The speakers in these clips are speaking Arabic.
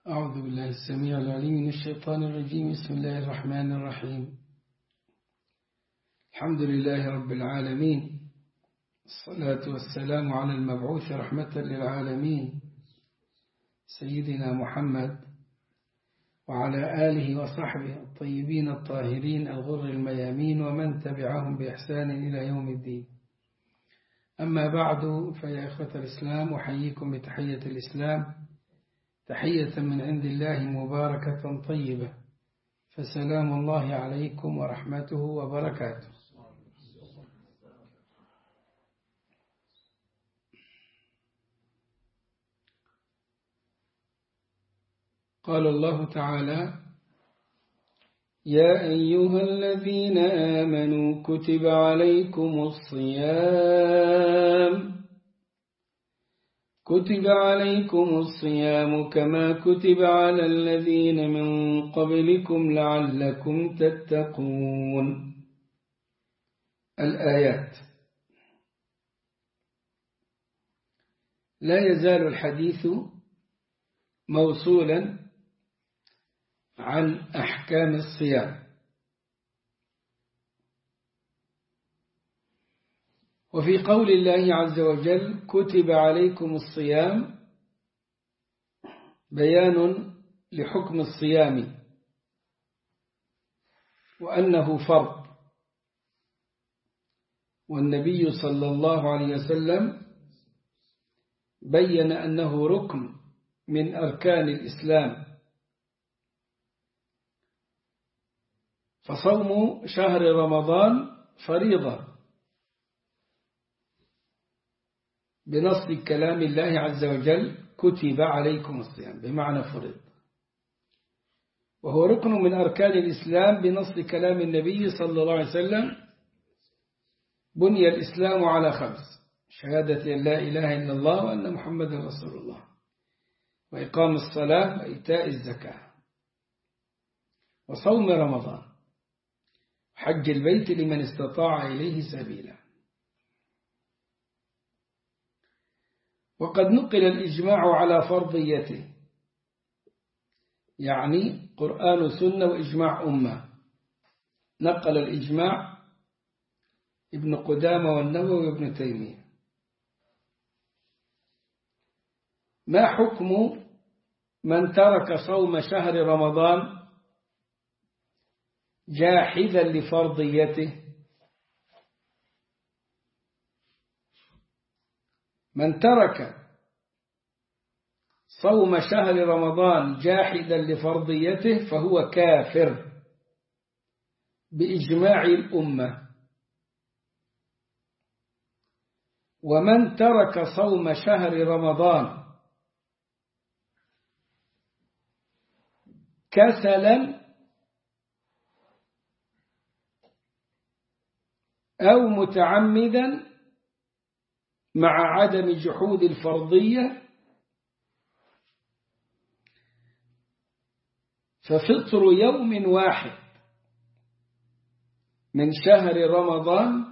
أعوذ بالله السميع العليم من الشيطان الرجيم. بسم الله الرحمن الرحيم. الحمد لله رب العالمين، الصلاة والسلام على المبعوث رحمة للعالمين سيدنا محمد وعلى آله وصحبه الطيبين الطاهرين الغر الميامين ومن تبعهم بإحسان إلى يوم الدين. أما بعد، فيا إخوة الإسلام، أحييكم بتحية الإسلام، تحية من عند الله مباركة طيبة، فسلام الله عليكم ورحمته وبركاته. قال الله تعالى: يا أيها الذين آمنوا كتب عليكم الصيام كما كتب على الذين من قبلكم لعلكم تتقون. الآيات. لا يزال الحديث موصولا عن أحكام الصيام، وفي قول الله عز وجل كتب عليكم الصيام بيان لحكم الصيام وأنه فرض، والنبي صلى الله عليه وسلم بين أنه ركن من أركان الإسلام. فصوم شهر رمضان فريضة بنص كلام الله عز وجل، كتب عليكم الصيام بمعنى فرض، وهو ركن من أركان الإسلام بنص كلام النبي صلى الله عليه وسلم: بني الإسلام على 5: شهادة أن لا إله إلا الله وأن محمد رسول الله، وإقام الصلاة وإيتاء الزكاة، وصوم رمضان، حج البيت لمن استطاع إليه سبيلا. وقد نقل الإجماع على فرضيته، يعني قرآن سنة وإجماع أمة. نقل الإجماع ابن قدامة والنووي وابن تيمية. ما حكم من ترك صوم شهر رمضان جاحدا لفرضيته؟ من ترك صوم شهر رمضان جاحدا لفرضيته فهو كافر بإجماع الأمة. ومن ترك صوم شهر رمضان كسلا أو متعمدا مع عدم جحود الفرضية ففطر يوم واحد من شهر رمضان،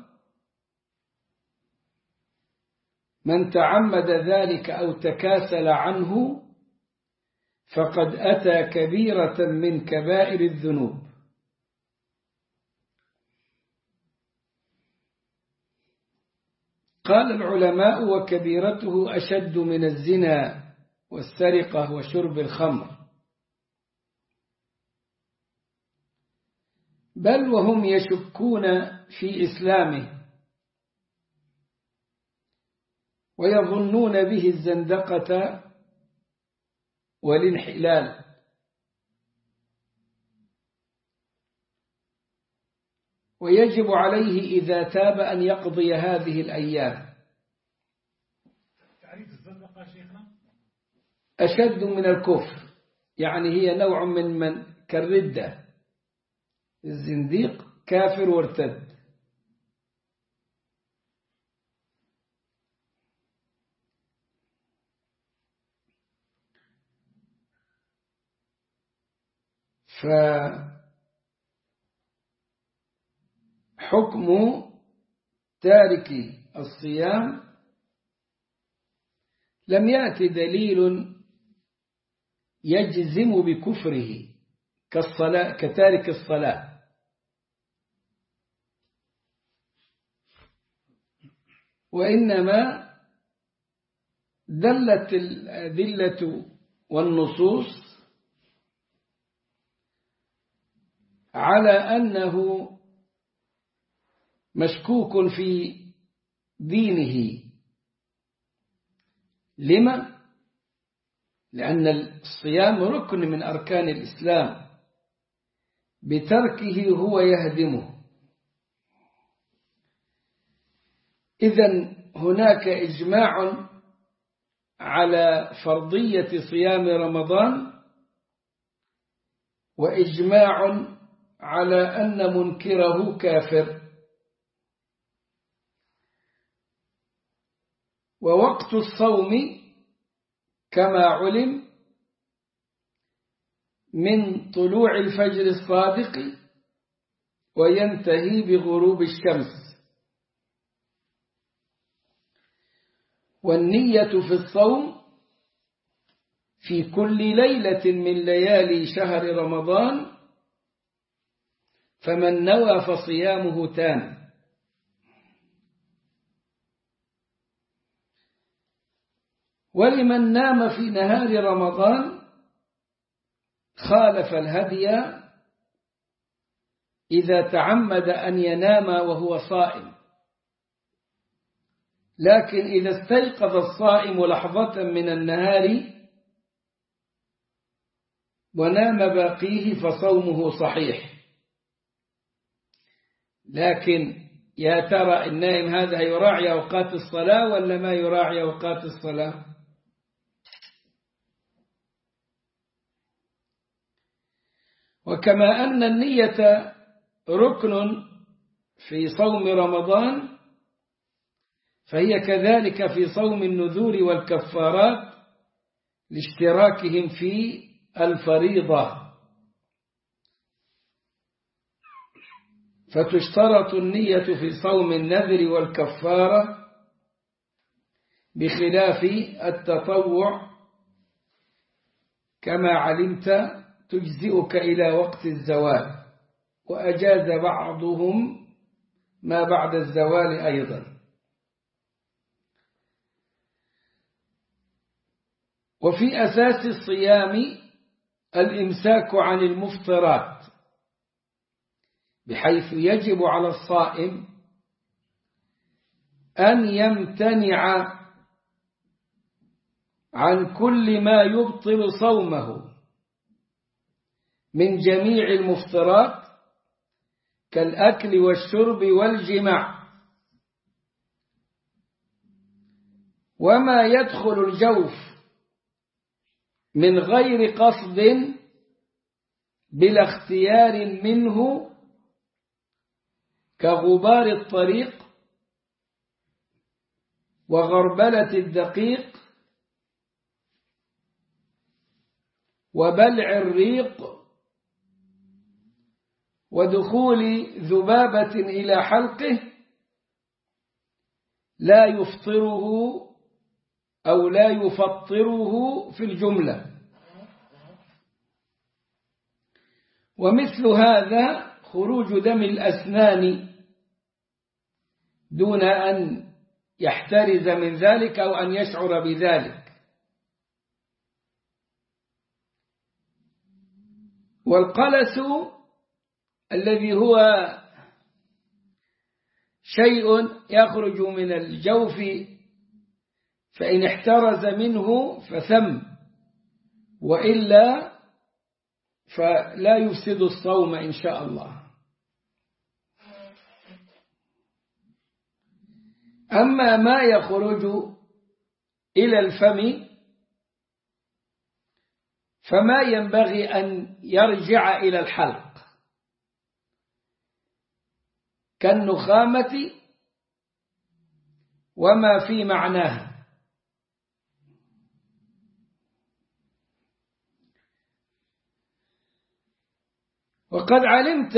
من تعمد ذلك أو تكاسل عنه فقد أتى كبيرة من كبائر الذنوب. قال العلماء: وكبيرته أشد من الزنا والسرقة وشرب الخمر، بل وهم يشكون في إسلامه ويظنون به الزندقة والانحلال. ويجب عليه إذا تاب أن يقضي هذه الأيام. تعريف الزندقة شيخنا؟ أشد من الكفر، يعني هي نوع من كالردة. الزنديق كافر وارتد. فحكم تارك الصيام لم يأتي دليل يجزم بكفره كالصلاة كتارك الصلاة. وإنما دلت الأدلة والنصوص على أنه مشكوك في دينه. لما؟ لأن الصيام ركن من أركان الإسلام، بتركه هو يهدمه. إذن هناك إجماع على فرضية صيام رمضان، وإجماع على أن منكره كافر. ووقت الصوم كما علم من طلوع الفجر الصادق وينتهي بغروب الشمس. والنية في الصوم في كل ليلة من ليالي شهر رمضان، فمن نوى فصيامه تام. ولمن نام في نهار رمضان خالف الهدي إذا تعمد أن ينام وهو صائم. لكن إذا استيقظ الصائم لحظة من النهار ونام باقيه فصومه صحيح. لكن يا ترى النائم هذا يراعي أوقات الصلاة ولا ما يراعي أوقات الصلاة؟ وكما أن النية ركن في صوم رمضان، فهي كذلك في صوم النذور والكفارات لاشتراكهم في الفريضة. فتشترط النية في صوم النذر والكفارة بخلاف التطوع، كما علمت تجزئك إلى وقت الزوال، وأجاز بعضهم ما بعد الزوال أيضا. وفي أساس الصيام الإمساك عن المفطرات، بحيث يجب على الصائم أن يمتنع عن كل ما يبطل صومه من جميع المفطرات كالأكل والشرب والجماع، وما يدخل الجوف من غير قصد بلا اختيار منه كغبار الطريق وغربلة الدقيق وبلع الريق ودخول ذبابة إلى حلقه، لا يفطره أو لا يفطره في الجملة. ومثل هذا خروج دم الأسنان دون أن يحترز من ذلك أو أن يشعر بذلك. والقلس الذي هو شيء يخرج من الجوف فإن احترز منه فثم، وإلا فلا يفسد الصوم إن شاء الله. أما ما يخرج إلى الفم فما ينبغي أن يرجع إلى الحلق كالنخامة وما في معناها. وقد علمت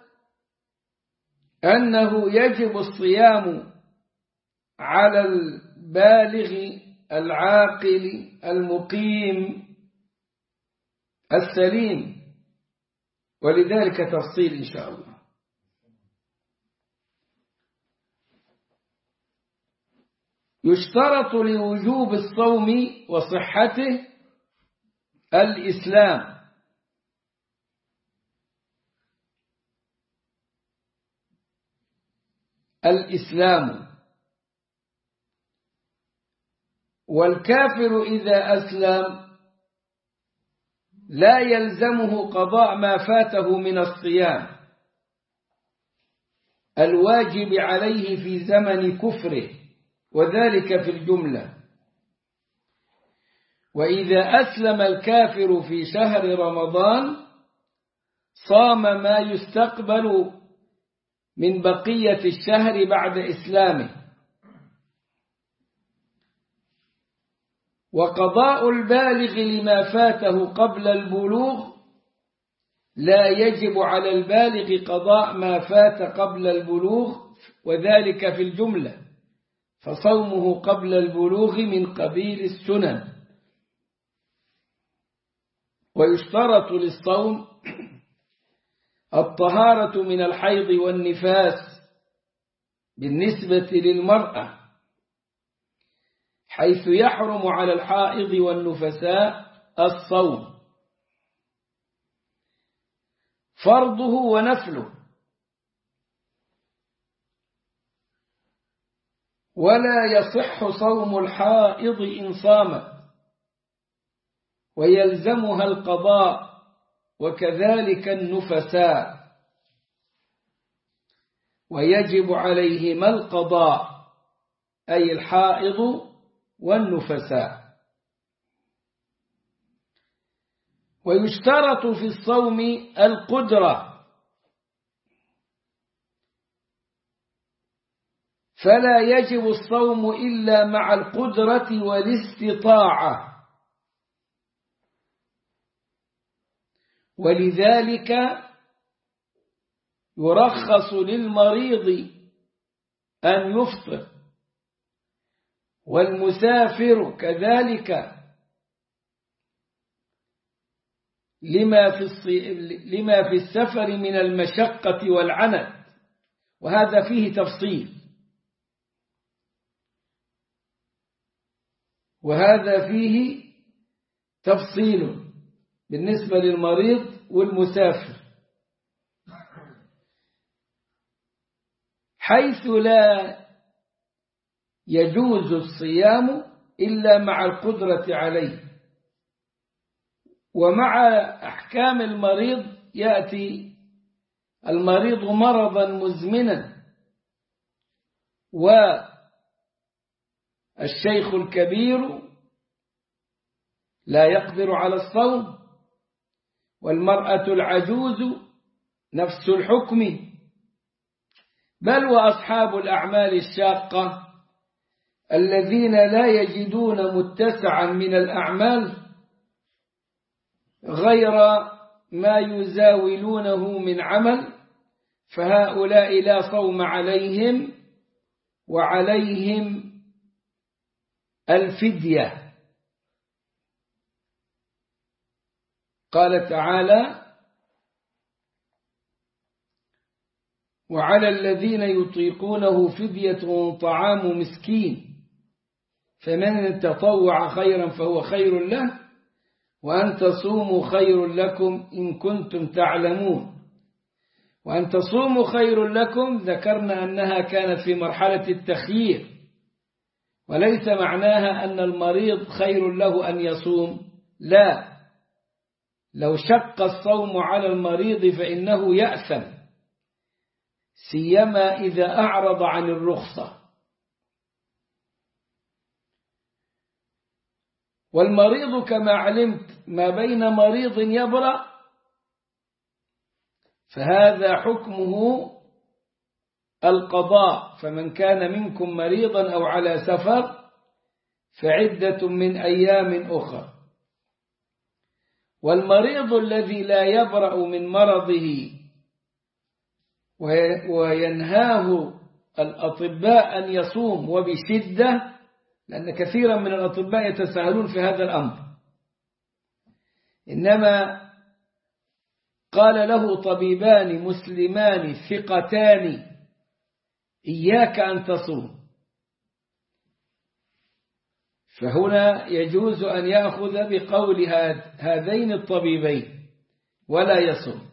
أنه يجب الصيام على البالغ العاقل المقيم السليم، ولذلك تفصيل إن شاء الله. يشترط لوجوب الصوم وصحته الإسلام، والكافر إذا أسلم لا يلزمه قضاء ما فاته من الصيام الواجب عليه في زمن كفره، وذلك في الجملة. وإذا أسلم الكافر في شهر رمضان صام ما يستقبل من بقية الشهر بعد إسلامه. وقضاء البالغ لما فاته قبل البلوغ لا يجب على البالغ قضاء ما فات قبل البلوغ، وذلك في الجملة، فصومه قبل البلوغ من قبيل السنن. ويشترط للصوم الطهارة من الحيض والنفاس بالنسبة للمرأة، حيث يحرم على الحائض والنفساء الصوم، فرضه ونفله. ولا يصح صوم الحائض إن صامت، ويلزمها القضاء، وكذلك النفساء، ويجب عليهما القضاء، أي الحائض والنفساء. ويشترط في الصوم القدرة، فلا يجب الصوم إلا مع القدرة والاستطاعة، ولذلك يرخص للمريض أن يفطر، والمسافر كذلك لما في السفر من المشقة والعنت، وهذا فيه تفصيل، بالنسبة للمريض والمسافر، حيث لا يجوز الصيام إلا مع القدرة عليه. ومع أحكام المريض يأتي المريض مرضا مزمنا، والشيخ الكبير لا يقدر على الصوم، والمرأة العجوز نفس الحكم، بل وأصحاب الأعمال الشاقة الذين لا يجدون متسعا من الأعمال غير ما يزاولونه من عمل، فهؤلاء لا صوم عليهم، وعليهم الفدية. قال تعالى: وعلى الذين يطيقونه فدية طعام مسكين، فمن تطوع خيرا فهو خير له، وأن تصوموا خير لكم إن كنتم تعلمون. وأن تصوموا خير لكم ذكرنا أنها كانت في مرحلة التخيير، وليس معناها أن المريض خير له أن يصوم، لا، لو شق الصوم على المريض فإنه يأثم، سيما إذا أعرض عن الرخصة. والمريض كما علمت ما بين مريض يبرأ، فهذا حكمه القضاء، فمن كان منكم مريضا أو على سفر فعدة من أيام أخرى. والمريض الذي لا يبرأ من مرضه وينهاه الأطباء أن يصوم وبشدة، لأن كثيرا من الأطباء يتساهلون في هذا الأمر، إنما قال له طبيبان مسلمان ثقتان إياك أن تصوم، فهنا يجوز أن يأخذ بقول هذين الطبيبين ولا يصوم.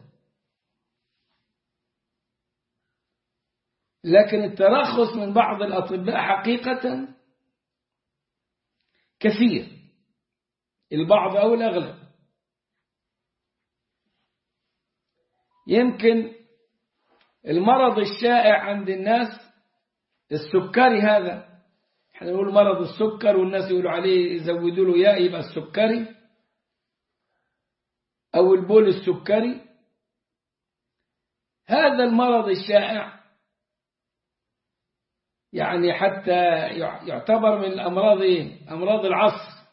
لكن الترخص من بعض الأطباء حقيقة كثير، البعض أو الأغلب. يمكن المرض الشائع عند الناس السكري، هذا احنا نقول مرض السكر والناس يقولوا عليه يزودوا له ياء يبقى السكري، أو البول السكري. هذا المرض الشائع يعني حتى يعتبر من الأمراض أمراض العصر.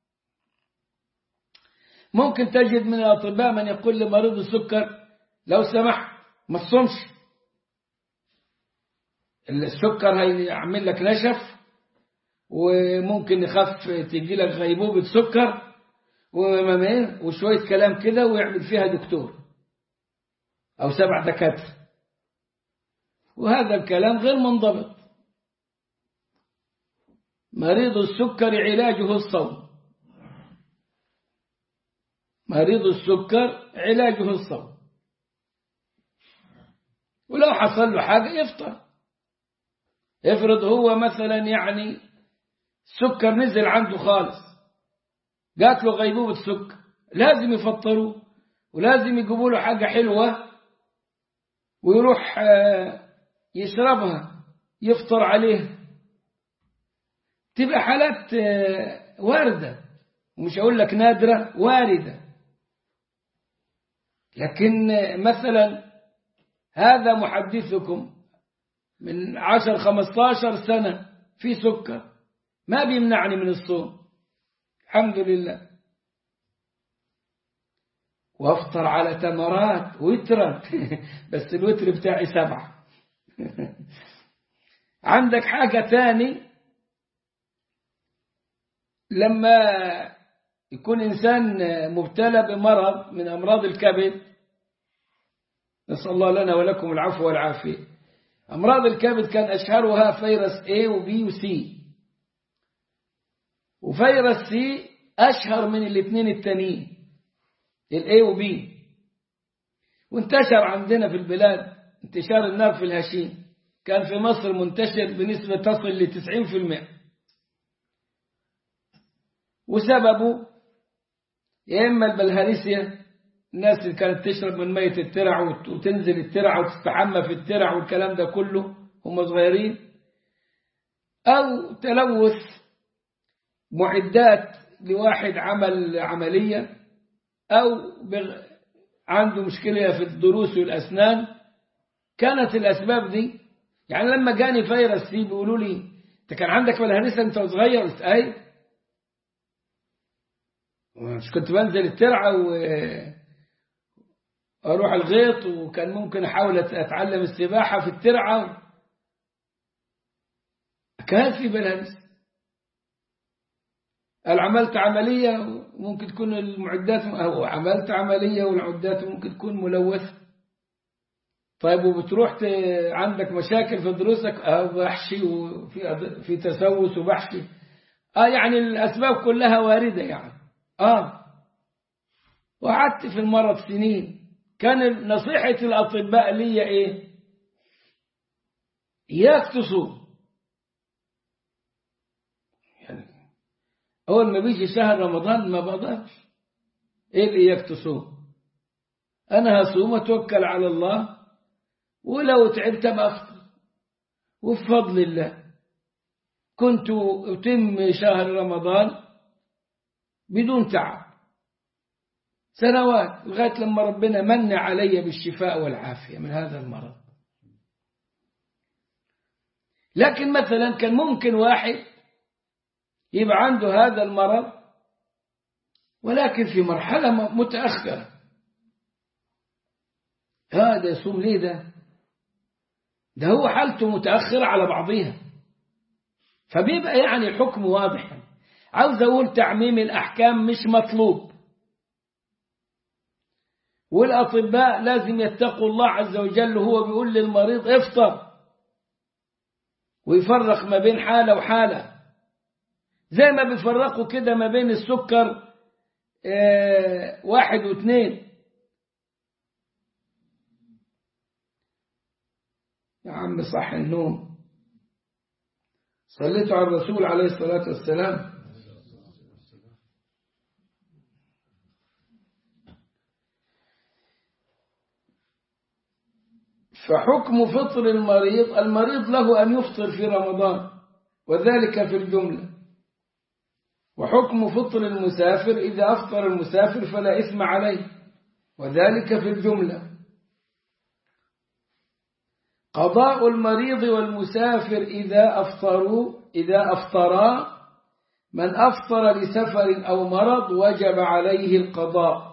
ممكن تجد من الأطباء من يقول لمريض السكر لو سمحت ما تصومش، السكر هيعمل لك نشف وممكن يخف تجي لك غيبوبة سكر وشوية كلام كده ويعمل فيها دكتور أو 7 دكاترة، وهذا الكلام غير منضبط. مريض السكر علاجه الصوم، مريض السكر علاجه الصوم، ولو حصل له حاجة يفطر. افرض هو مثلا يعني السكر نزل عنده خالص، جات له غيبوبة سكر، لازم يفطروه ولازم يجيبوا له حاجة حلوة ويروح يشربها يفطر عليها. تبقى حالات واردة، ومش أقول لك نادرة، واردة. لكن مثلا هذا محدثكم من 10-15 سنة في سكر ما بيمنعني من الصوم الحمد لله، وافطر على تمرات وترا بس الوتر بتاعي 7. عندك حاجة تاني، لما يكون إنسان مبتلى بمرض من أمراض الكبد، نسأل الله لنا ولكم العفو والعافية. أمراض الكبد كان أشهرها فيروس A و B و C، وفيروس C أشهر من الاثنين التانيين ال A و B، وانتشر عندنا في البلاد انتشار النار في الهشيم. كان في مصر منتشر بنسبة تصل ل90%، وسببه يا إما البلهارسيا، الناس اللي كانت تشرب من مية الترع وتنزل الترع وتستحمى في الترع والكلام ده كله هم صغيرين، أو تلوث معدات لواحد عمل عملية، أو عنده مشكلة في الضروس والأسنان. كانت الأسباب دي. يعني لما جاني فيروس سي بيقولوا لي أنت كان عندك بلهارسيا أنت صغير؟ قلت أي، مش كنت بنزل الترعة وأروح الغيط، وكان ممكن أحاول أتعلم السباحة في الترعة، كان في بلهارسيا. قال عملت عملية ممكن تكون المعدات، أو عملت عملية والعدات ممكن تكون ملوثة. طيب وبتروح عندك مشاكل في دروسك، بحشي وفي تسوس وبحشي. يعني الأسباب كلها واردة يعني. وقعدت في المرض سنين. كان نصيحة الأطباء لي إيه؟ إياك تصوم. يعني أول ما بيجي شهر رمضان ما بقدرش. إيه اللي إياك تصوم؟ أنا هصوم وتوكل على الله، ولو تعبت بأفطر، وبفضل الله كنت أتم شهر رمضان بدون تعب سنوات، لغاية لما ربنا من علي بالشفاء والعافية من هذا المرض. لكن مثلا كان ممكن واحد يبقى عنده هذا المرض ولكن في مرحلة متأخرة، هذا يصوم ليه؟ ده هو حالته متأخرة على بعضها، فبيبقى يعني الحكم واضح. عاوز أقول تعميم الأحكام مش مطلوب، والأطباء لازم يتقوا الله عز وجل، وهو بيقول للمريض افطر، ويفرق ما بين حالة وحالة، زي ما بيفرقوا كده ما بين السكر 1 و2. يا عم صح النوم، صليتوا على الرسول عليه الصلاة والسلام. فحكم فطر المريض له أن يفطر في رمضان وذلك في الجملة. وحكم فطر المسافر إذا أفطر المسافر فلا إثم عليه وذلك في الجملة. قضاء المريض والمسافر إذا أفطرا، من أفطر لسفر أو مرض وجب عليه القضاء.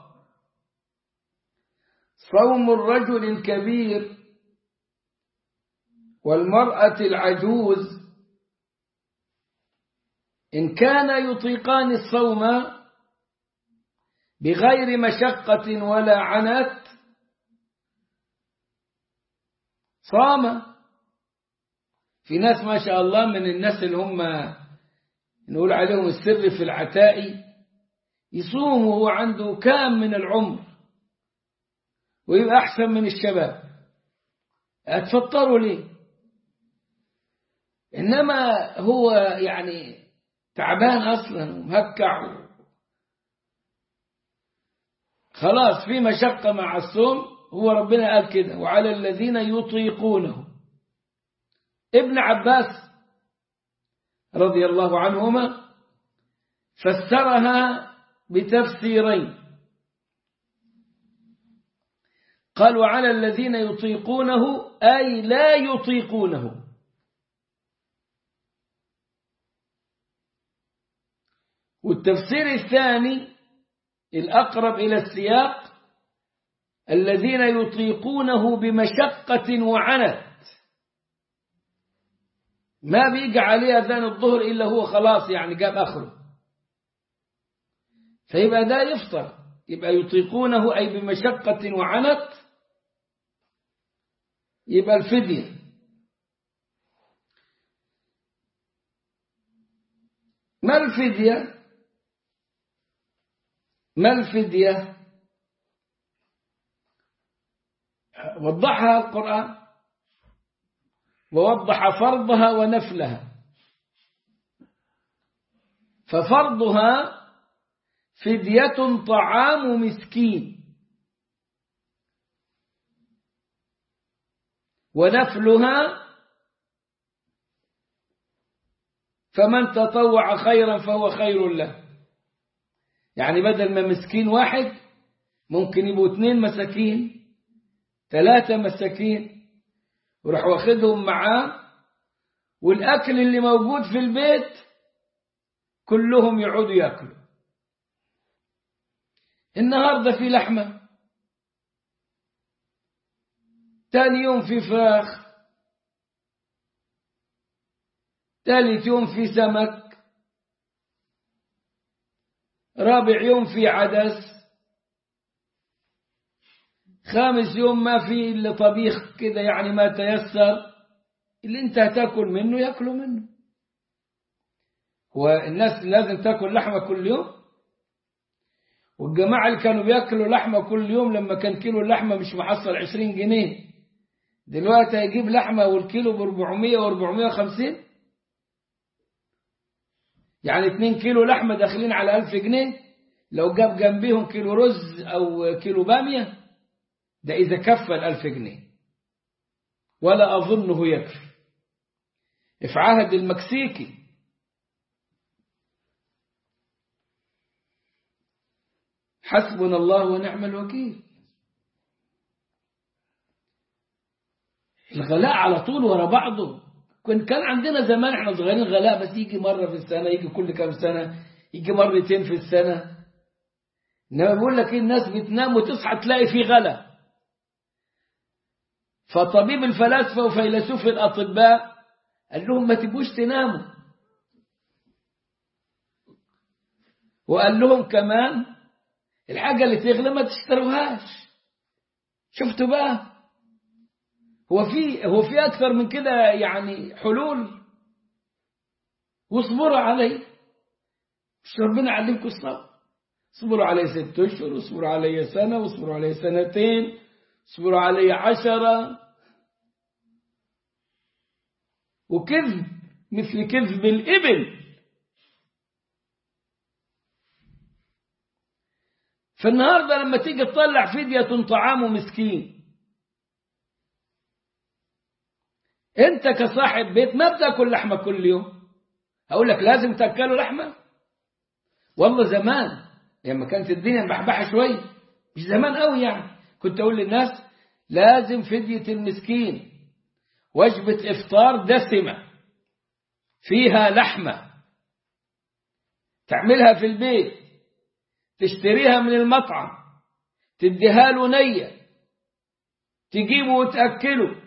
صوم الرجل الكبير والمرأة العجوز إن كان يطيقان الصوم بغير مشقة ولا عنت صام. في ناس ما شاء الله من الناس اللي هم نقول عليهم السر في العتائي، يصوم وهو عنده كام من العمر ويبقى أحسن من الشباب، أتفطروا ليه؟ إنما هو يعني تعبان أصلا ومهكع خلاص في مشقة مع الصوم. هو ربنا قال كده وعلى الذين يطيقونه. ابن عباس رضي الله عنهما فسرها بتفسيرين، قال وعلى الذين يطيقونه أي لا يطيقونه. والتفسير الثاني الأقرب إلى السياق الذين يطيقونه بمشقة وعنت، ما بيجي عليه أذان الظهر إلا هو خلاص يعني جاب آخره، فيبقى ده يفطر. يبقى يطيقونه أي بمشقة وعنت، يبقى الفدية. ما الفدية؟ ما الفدية؟ وضحها القرآن ووضح فرضها ونفلها. ففرضها فدية طعام مسكين، ونفلها فمن تطوع خيرا فهو خير له. يعني بدل ما مسكين واحد ممكن يبقوا 2 مساكين 3 مساكين، وراح واخدهم معاه، والأكل اللي موجود في البيت كلهم يعودوا يأكلوا. النهاردة في لحمة، تاني يوم في فراخ، ثالث يوم في سمك، رابع يوم في عدس، خامس يوم ما في إلا طبيخ كده يعني ما تيسر، اللي انت هتاكل منه يأكلوا منه. والناس لازم تاكل لحمة كل يوم؟ والجماعة اللي كانوا بيأكلوا لحمة كل يوم لما كان كيلو اللحمة مش محصل 20 جنيه، دلوقتي هيجيب لحمة والكيلو ب400 و450، يعني 2 كيلو لحمة داخلين على 1000 جنيه. لو جاب جنبيهم كيلو رز أو كيلو بامية ده إذا كفى 1000 جنيه، ولا أظنه يكفي. في عهد المكسيكي حسبنا الله ونعم الوكيل. الغلاء على طول ورا بعضه. كان عندنا زمان احنا صغيرين غلاء بس يجي مرة في السنة، يجي كل كام سنة، يجي مرتين في السنة. إنما بقول لك الناس بتنام وتصحى تلاقي في غلاء. فطبيب الفلاسفة وفيلسوف الأطباء قال لهم ما تبوش تناموا، وقال لهم كمان الحاجة اللي تغلى ما تشتروهاش. شفتوا بقى؟ هو في أكثر من كده يعني حلول؟ واصبروا علي، مش ربنا علمكم الصبر؟ اصبروا علي 6 أشهر، واصبروا علي سنة، واصبروا علي 2 سنين، اصبروا علي 10. وكذب مثل كذب الإبل. فالنهاردة لما تيجي تطلع فدية طعام مسكين، انت كصاحب بيت ما بتاكل لحمة كل يوم، هقول لك لازم تاكلوا لحمة؟ والله زمان لما كانت الدنيا مبحبحة شوي، مش زمان قوي يعني، كنت اقول للناس لازم فدية المسكين وجبة افطار دسمة فيها لحمة، تعملها في البيت، تشتريها من المطعم، تديها له نية، تجيبه وتأكله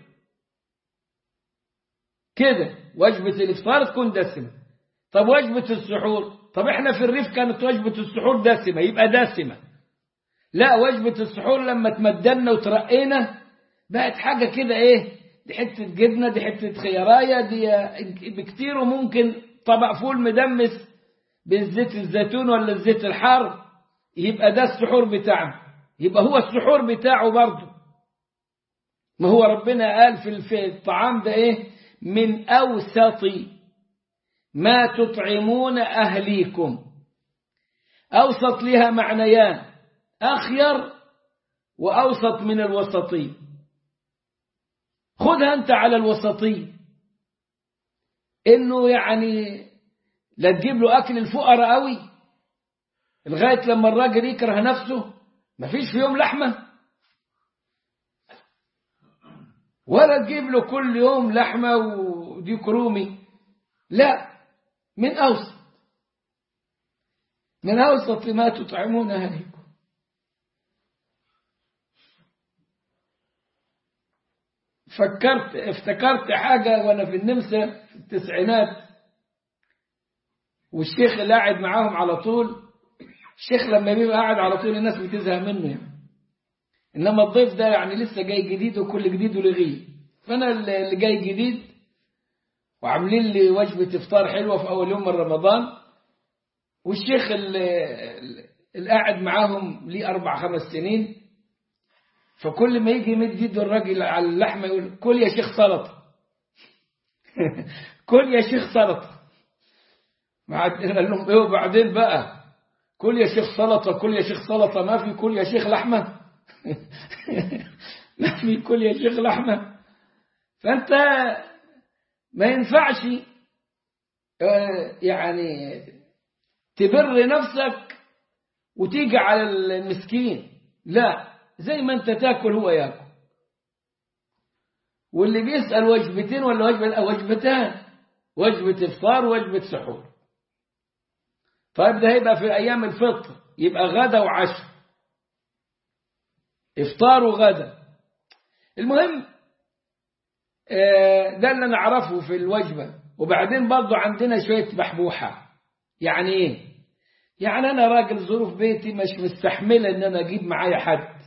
كده. وجبة الإفطار تكون دسمة. طب وجبة السحور؟ طب احنا في الريف كانت وجبة السحور دسمة، يبقى دسمة. لا، وجبة السحور لما تمدنا وترقينا بقت حاجة كده، ايه دي؟ حتة جبنة، دي حتة خيراية، دي بكتير، وممكن طبق فول مدمس بالزيت الزيتون ولا الزيت الحار، يبقى ده السحور بتاعه. يبقى هو السحور بتاعه برضه. ما هو ربنا قال في الطعام ده ايه؟ من أوسط ما تطعمون أهليكم. أوسط لها معنيان، أخير وأوسط من الوسطي. خذها أنت على الوسطي، إنه يعني لا تجيب له أكل الفقراء قوي لغاية لما الراجل يكره نفسه، ما فيش في يوم لحمة، ولا تجيب له كل يوم لحمة وديك رومي. لا، من أوسط ما تطعمون أهلكم. افتكرت حاجة وأنا في النمسا في التسعينات، والشيخ اللي قاعد معاهم على طول، الشيخ لما بيبقى قاعد على طول الناس بتزهق منه يعني. إنما الضيف ده يعني لسه جاي جديد، وكل جديد ولغيه. فأنا اللي جاي جديد، وعاملين لي وجبة إفطار حلوة في أول يوم من رمضان، والشيخ اللي قاعد معاهم ليه 4-5 سنين، فكل ما يجي يمد يده الراجل على اللحمة يقول كل يا شيخ سلطة. كل يا شيخ سلطة. قال لهم ايه وبعدين بقى؟ كل يا شيخ سلطة، كل يا شيخ سلطة، ما في كل يا شيخ لحمة. ما في كل يا شيخ لحمة. فأنت ما ينفعش يعني تبر نفسك وتيجي على المسكين. لا، زي ما انت تاكل هو ياكل. واللي بيسأل وجبتين ولا وجبتان، وجبة إفطار ووجبة سحور. طيب ده هيبقى في أيام الفطر، يبقى غدا وعشاء، إفطار وغدا. المهم ده اللي نعرفه في الوجبة. وبعدين برضو عندنا شوية بحبوحة. يعني إيه؟ يعني أنا راجل ظروف بيتي مش مستحملة إن أنا أجيب معايا حد،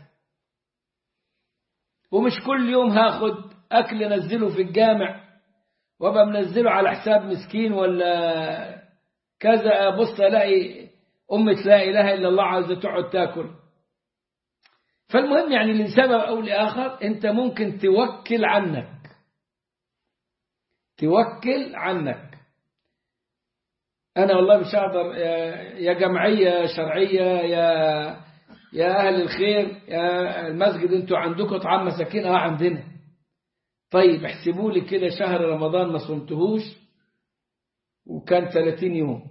ومش كل يوم هاخد أكل نزله في الجامع وابقى منزله على حساب مسكين ولا كذا، أبص ألاقي أمة لا إله إلا الله عايزة تقعد تاكل. فالمهم يعني لسبب أو لآخر أنت ممكن توكل عنك. أنا والله مش هقدر يا جمعية شرعية، يا أهل الخير، يا المسجد، أنتوا عندكم طعام مساكين؟ عندنا. طيب احسبوا لي كده، شهر رمضان ما صمتهوش وكان 30 يوم،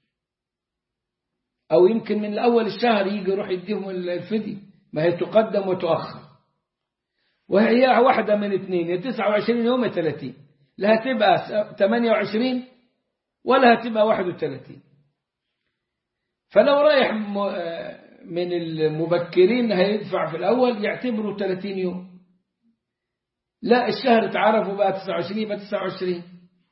أو يمكن من أول الشهر يجي يروح يديهم الفدية. ما هي تقدم وتؤخر، وهي واحدة من اثنين، يا 29 يوم يا 30. لا هتبقى 28 ولا هتبقى 31. فلو رايح من المبكرين هيدفع في الأول يعتبروا 30 يوم. لا، الشهر اتعرفوا بقى 29، يبقى 29.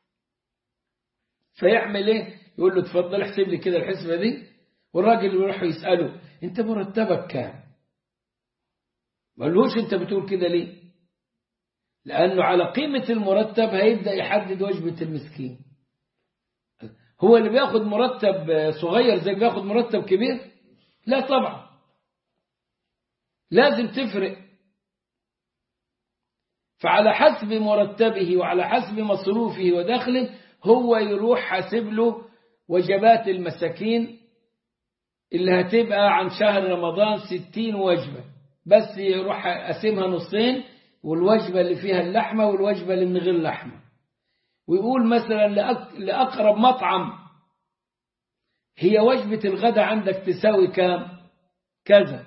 فيعمل ايه؟ يقول له تفضل احسب لي كده الحسبة دي. والراجل يروح يسأله انت مرتبك كام؟ ما قالوش أنت بتقول كده ليه؟ لأنه على قيمة المرتب هيبدأ يحدد وجبة المسكين. هو اللي بياخد مرتب صغير زي اللي بياخد مرتب كبير؟ لا طبعا، لازم تفرق. فعلى حسب مرتبه وعلى حسب مصروفه ودخله هو يروح حاسب له وجبات المساكين اللي هتبقى عن شهر رمضان 60 وجبة، بس يروح قسمها نصين، والوجبة اللي فيها اللحمة والوجبة اللي من غير لحمة، ويقول مثلا لأقرب مطعم هي وجبة الغداء عندك تساوي كام؟ كذا.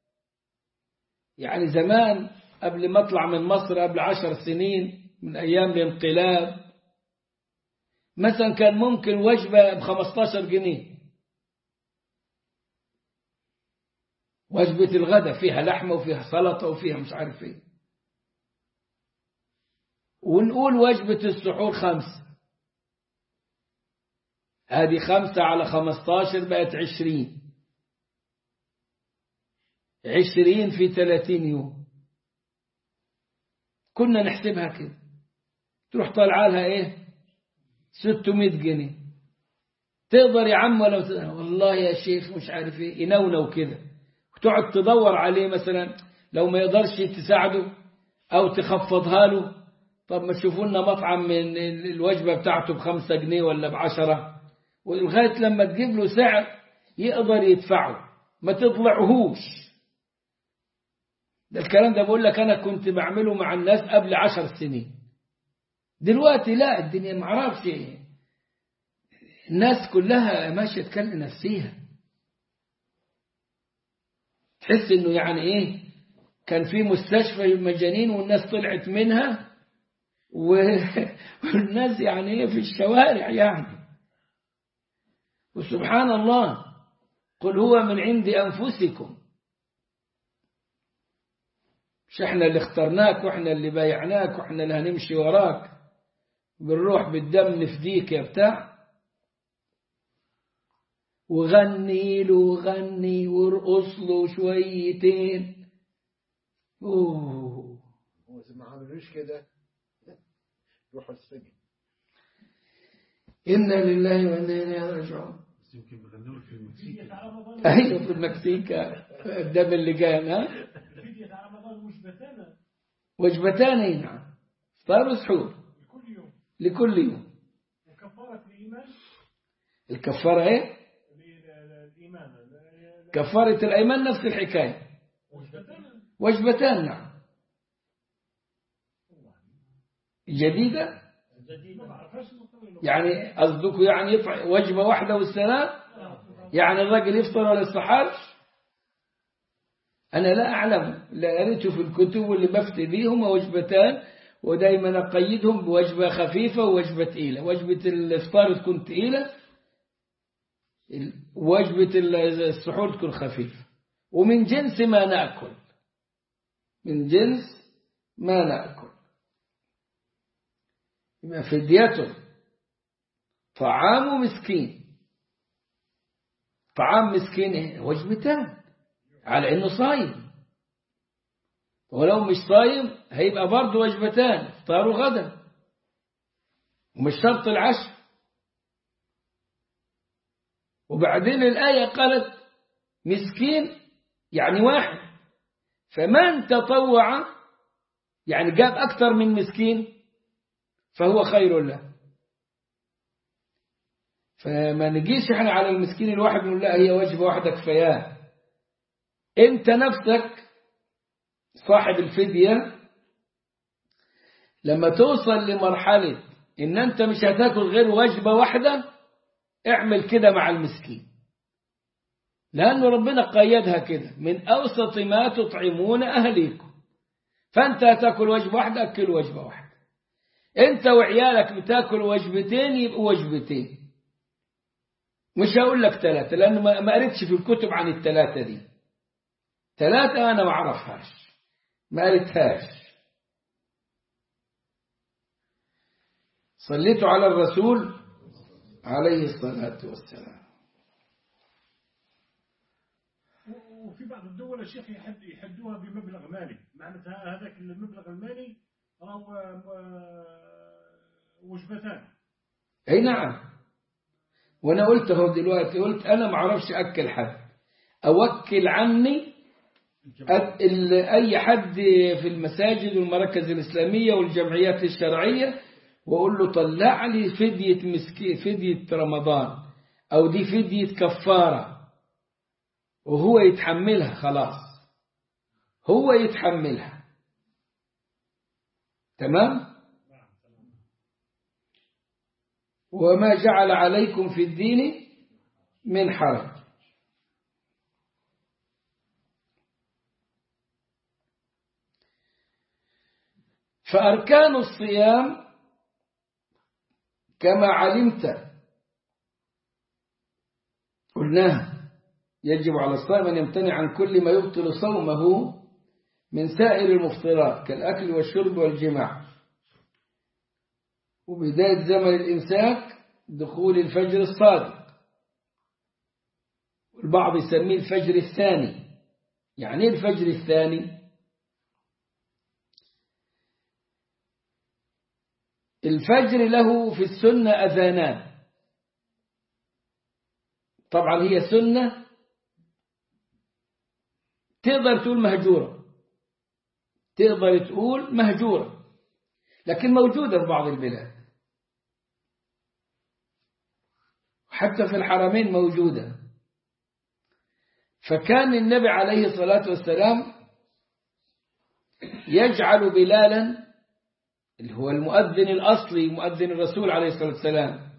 يعني زمان قبل ما اطلع من مصر قبل 10 سنين من أيام الانقلاب مثلا كان ممكن وجبة ب15 جنيه، وجبة الغداء فيها لحمة وفيها سلطة وفيها مش عارف ايه، ونقول وجبة السحور 5، هذه 5 على 15 بقت 20، 20 في 30 يوم، كنا نحسبها كده، تروح طالعه لها ايه 600 جنيه. تقدر يا عم ولا والله يا شيخ مش عارف ايه، ينونو كده، وتقعد تدور عليه مثلا لو ما يقدرش تساعده او تخفضها له. طب ما تشوفوا لنا مطعم من الوجبة بتاعته ب5 جنيه ولا ب10، ولغاية لما تجيب له سعر يقدر يدفعه، ما تطلعهوش. ده الكلام ده بقول لك أنا كنت بعمله مع الناس قبل 10 سنين. دلوقتي لا، الدنيا ما اعرفش، الناس كلها ماشية تكلم نفسيها، تحس انه يعني ايه كان في مستشفى مجانين والناس طلعت منها والناس يعني ايه في الشوارع يعني. وسبحان الله، قل هو من عند أنفسكم، مش احنا اللي اخترناك واحنا اللي بايعناك واحنا اللي هنمشي وراك بالروح بالدم نفديك يا بتاع. وغني له غني وارقص له شويتين. اوه ما عملوش كده روحوا السجن. إنا لله وإنا إليه راجعون. يمكن بغنوا في المكسيك. أيوة في المكسيك الدم اللي جاء. ها وجبتان نعم، فطار وسحور لكل يوم. وكفارة الإيمان، الكفارة إيه؟ الإيمان كفارة الأيمان نفس الحكاية، وجبتان نعم. جديدة يعني قصدك يعني يطع وجبة واحدة والسلام، يعني الرجل يفطر ولا يستحرش؟ أنا لا أعلم، لا قريته في الكتب واللي بفتي بيهم وجبتان، ودايما أقيدهم بوجبة خفيفة ووجبة تقيلة. وجبة الإفطار تكون تقيلة، وجبة السحور تكون خفيفة، ومن جنس ما نأكل، من جنس ما نأكل. فديته طعام مسكين. طعام مسكين وجبتان على إنه صايم، ولو مش صايم هيبقى برضه وجبتان، افطار وغدا، ومش شرط العشاء. وبعدين الآية قالت مسكين يعني واحد، فمن تطوع يعني جاب أكثر من مسكين فهو خير له. فما نجيش احنا على المسكين الواحد نقول لا هي وجبة واحدة كفاياه. انت نفسك صاحب الفدية لما توصل لمرحلة ان انت مش هتاكل غير وجبة واحدة، اعمل كده مع المسكين، لأن ربنا قيدها كده من أوسط ما تطعمون أهليكم. فأنت هتاكل وجبة واحدة، أكل وجبة واحدة. أنت وعيالك بتاكل وجبتين يبقوا وجبتين، مش هقول لك 3 لأن ما قريتش في الكتب عن ال3 دي. 3 أنا ما أعرفهاش، ما قريتهاش. صليتوا على الرسول عليه الصلاة والسلام. وفي بعض الدول الشيخ يحدوها بمبلغ مالي، معناتها هذاك المبلغ المالي راهو وجبتان. أي نعم. وأنا قلته دلوقتي، قلت أنا ما أعرفش أكل حد، أوكل عني أي حد في المساجد والمراكز الإسلامية والجمعيات الشرعية، وأقول له طلع لي فدية فدية رمضان، أو دي فدية كفارة، وهو يتحملها. خلاص هو يتحملها. تمام. وما جعل عليكم في الدين من حرج. فأركان الصيام كما علمت قلناها، يجب على الصائم أن يمتنع عن كل ما يبطل صومه من سائر المفطرات كالأكل والشرب والجماع. وبداية زمن الإمساك دخول الفجر الصادق، البعض يسميه الفجر الثاني. يعني ايه الفجر الثاني؟ الفجر له في السنة أذانان. طبعا هي سنة تقدر تقول مهجورة، تقدر تقول مهجورة، لكن موجودة في بعض البلاد، حتى في الحرمين موجودة. فكان النبي عليه الصلاة والسلام يجعل بلالا، اللي هو المؤذن الأصلي مؤذن الرسول عليه الصلاة والسلام،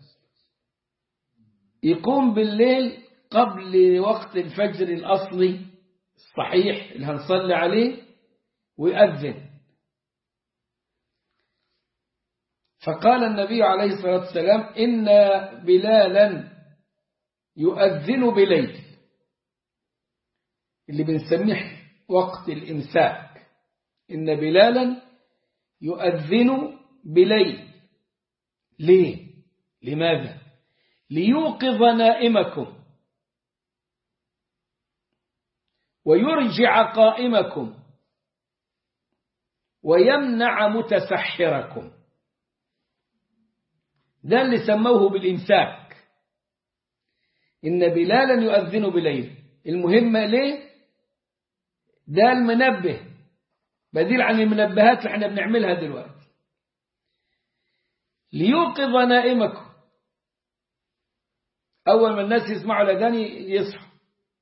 يقوم بالليل قبل وقت الفجر الأصلي الصحيح اللي هنصلي عليه ويؤذن. فقال النبي عليه الصلاة والسلام إن بلالا يؤذن بليل، اللي بنسميه وقت الإمساك، إن بلالا يؤذن بليل. ليه؟ لماذا؟ ليوقظ نائمكم ويرجع قائمكم ويمنع متسحركم. ده اللي سموه بالإمساك، إن بلالا يؤذن بليل. المهمة ليه؟ ده المنبه، بديل عن المنبهات اللي احنا بنعملها دلوقتي. ليوقظ نائمكم، أول ما الناس يسمعوا الأذان يصحوا.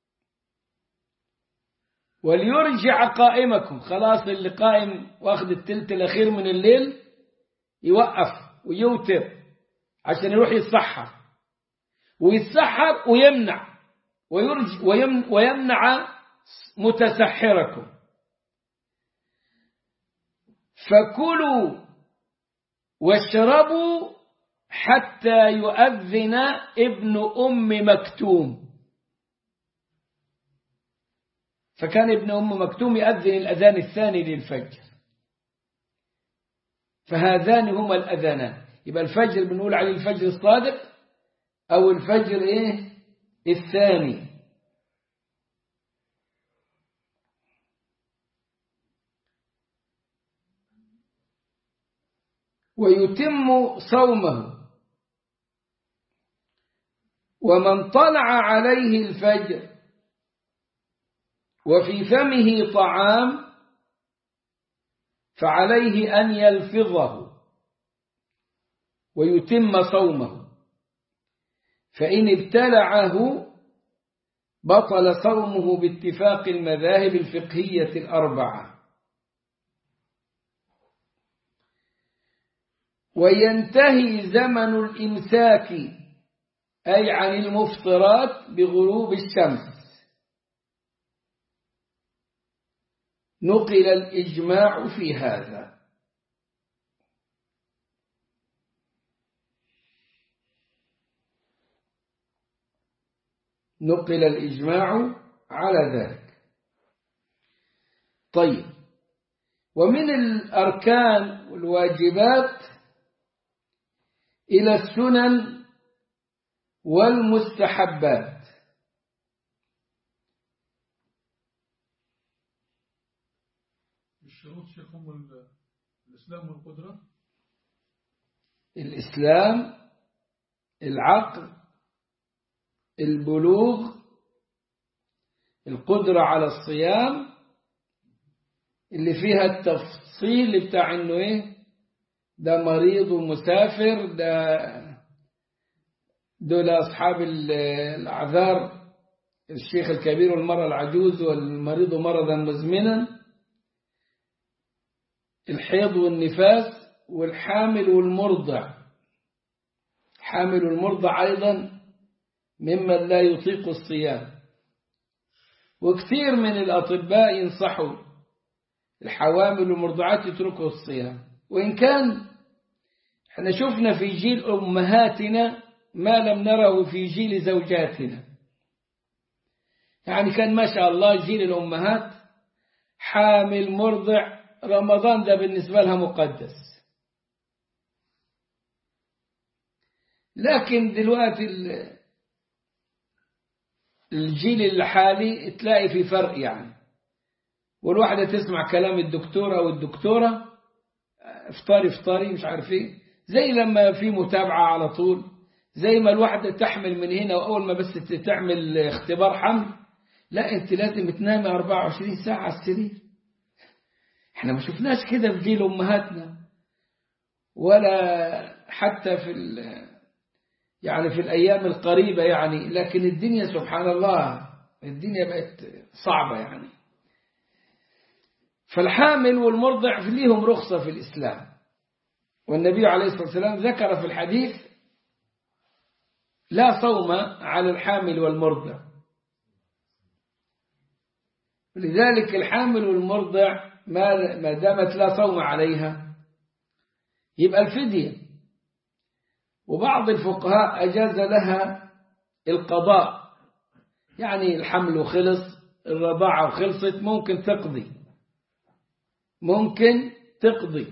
وليرجع قائمكم، خلاص اللي قائم واخد التلت الأخير من الليل يوقف ويوتر عشان يروح يتسحر، ويتسحر ويمنع ويمنع متسحركم. فكلوا واشربوا حتى يؤذن ابن أم مكتوم. فكان ابن أم مكتوم يؤذن الأذان الثاني للفجر. فهذان هما الأذانان. يبقى الفجر بنقول عليه الفجر الصادق أو الفجر الثاني. ويتم صومه. ومن طلع عليه الفجر وفي فمه طعام فعليه أن يلفظه ويتم صومه، فإن ابتلعه بطل صومه باتفاق المذاهب الفقهية الأربعة. وينتهي زمن الإمساك أي عن المفطرات بغروب الشمس. نقل الإجماع في هذا. نقل الإجماع على ذلك. طيب، ومن الأركان والواجبات إلى السنن والمستحبات. الشروط شيخهم الإسلام والقدرة. الإسلام، العقل، البلوغ، القدرة على الصيام، اللي فيها التفصيل بتاع انه ايه ده مريض ومسافر، دول اصحاب الاعذار، الشيخ الكبير والمرأة العجوز والمريض مرضا مزمنا، الحيض والنفاس، والحامل والمرضع. حامل والمرضع أيضا ممن لا يطيق الصيام. وكثير من الأطباء ينصحوا الحوامل والمرضعات يتركوا الصيام، وإن كان احنا شفنا في جيل أمهاتنا ما لم نره في جيل زوجاتنا. يعني كان ما شاء الله جيل الأمهات حامل مرضع رمضان ده بالنسبة لها مقدس. لكن دلوقتي الجيل الحالي تلاقي في فرق يعني، والواحدة تسمع كلام الدكتورة والدكتورة افطاري مش عارف ايه، زي لما في متابعة على طول، زي ما الواحدة تحمل من هنا وأول ما بس تعمل اختبار حمل لا انت لازم تنامي 24 ساعة على السرير. احنا ما شفناش كده في جيل أمهاتنا، ولا حتى يعني في الأيام القريبة يعني. لكن الدنيا سبحان الله الدنيا بقت صعبة يعني. فالحامل والمرضع ليهم رخصة في الإسلام، والنبي عليه الصلاة والسلام ذكر في الحديث لا صوم على الحامل والمرضع. لذلك الحامل والمرضع ما دامت لا صوم عليها يبقى الفدية. وبعض الفقهاء أجاز لها القضاء، يعني الحمل خلص، الرضاعة خلصت، ممكن تقضي.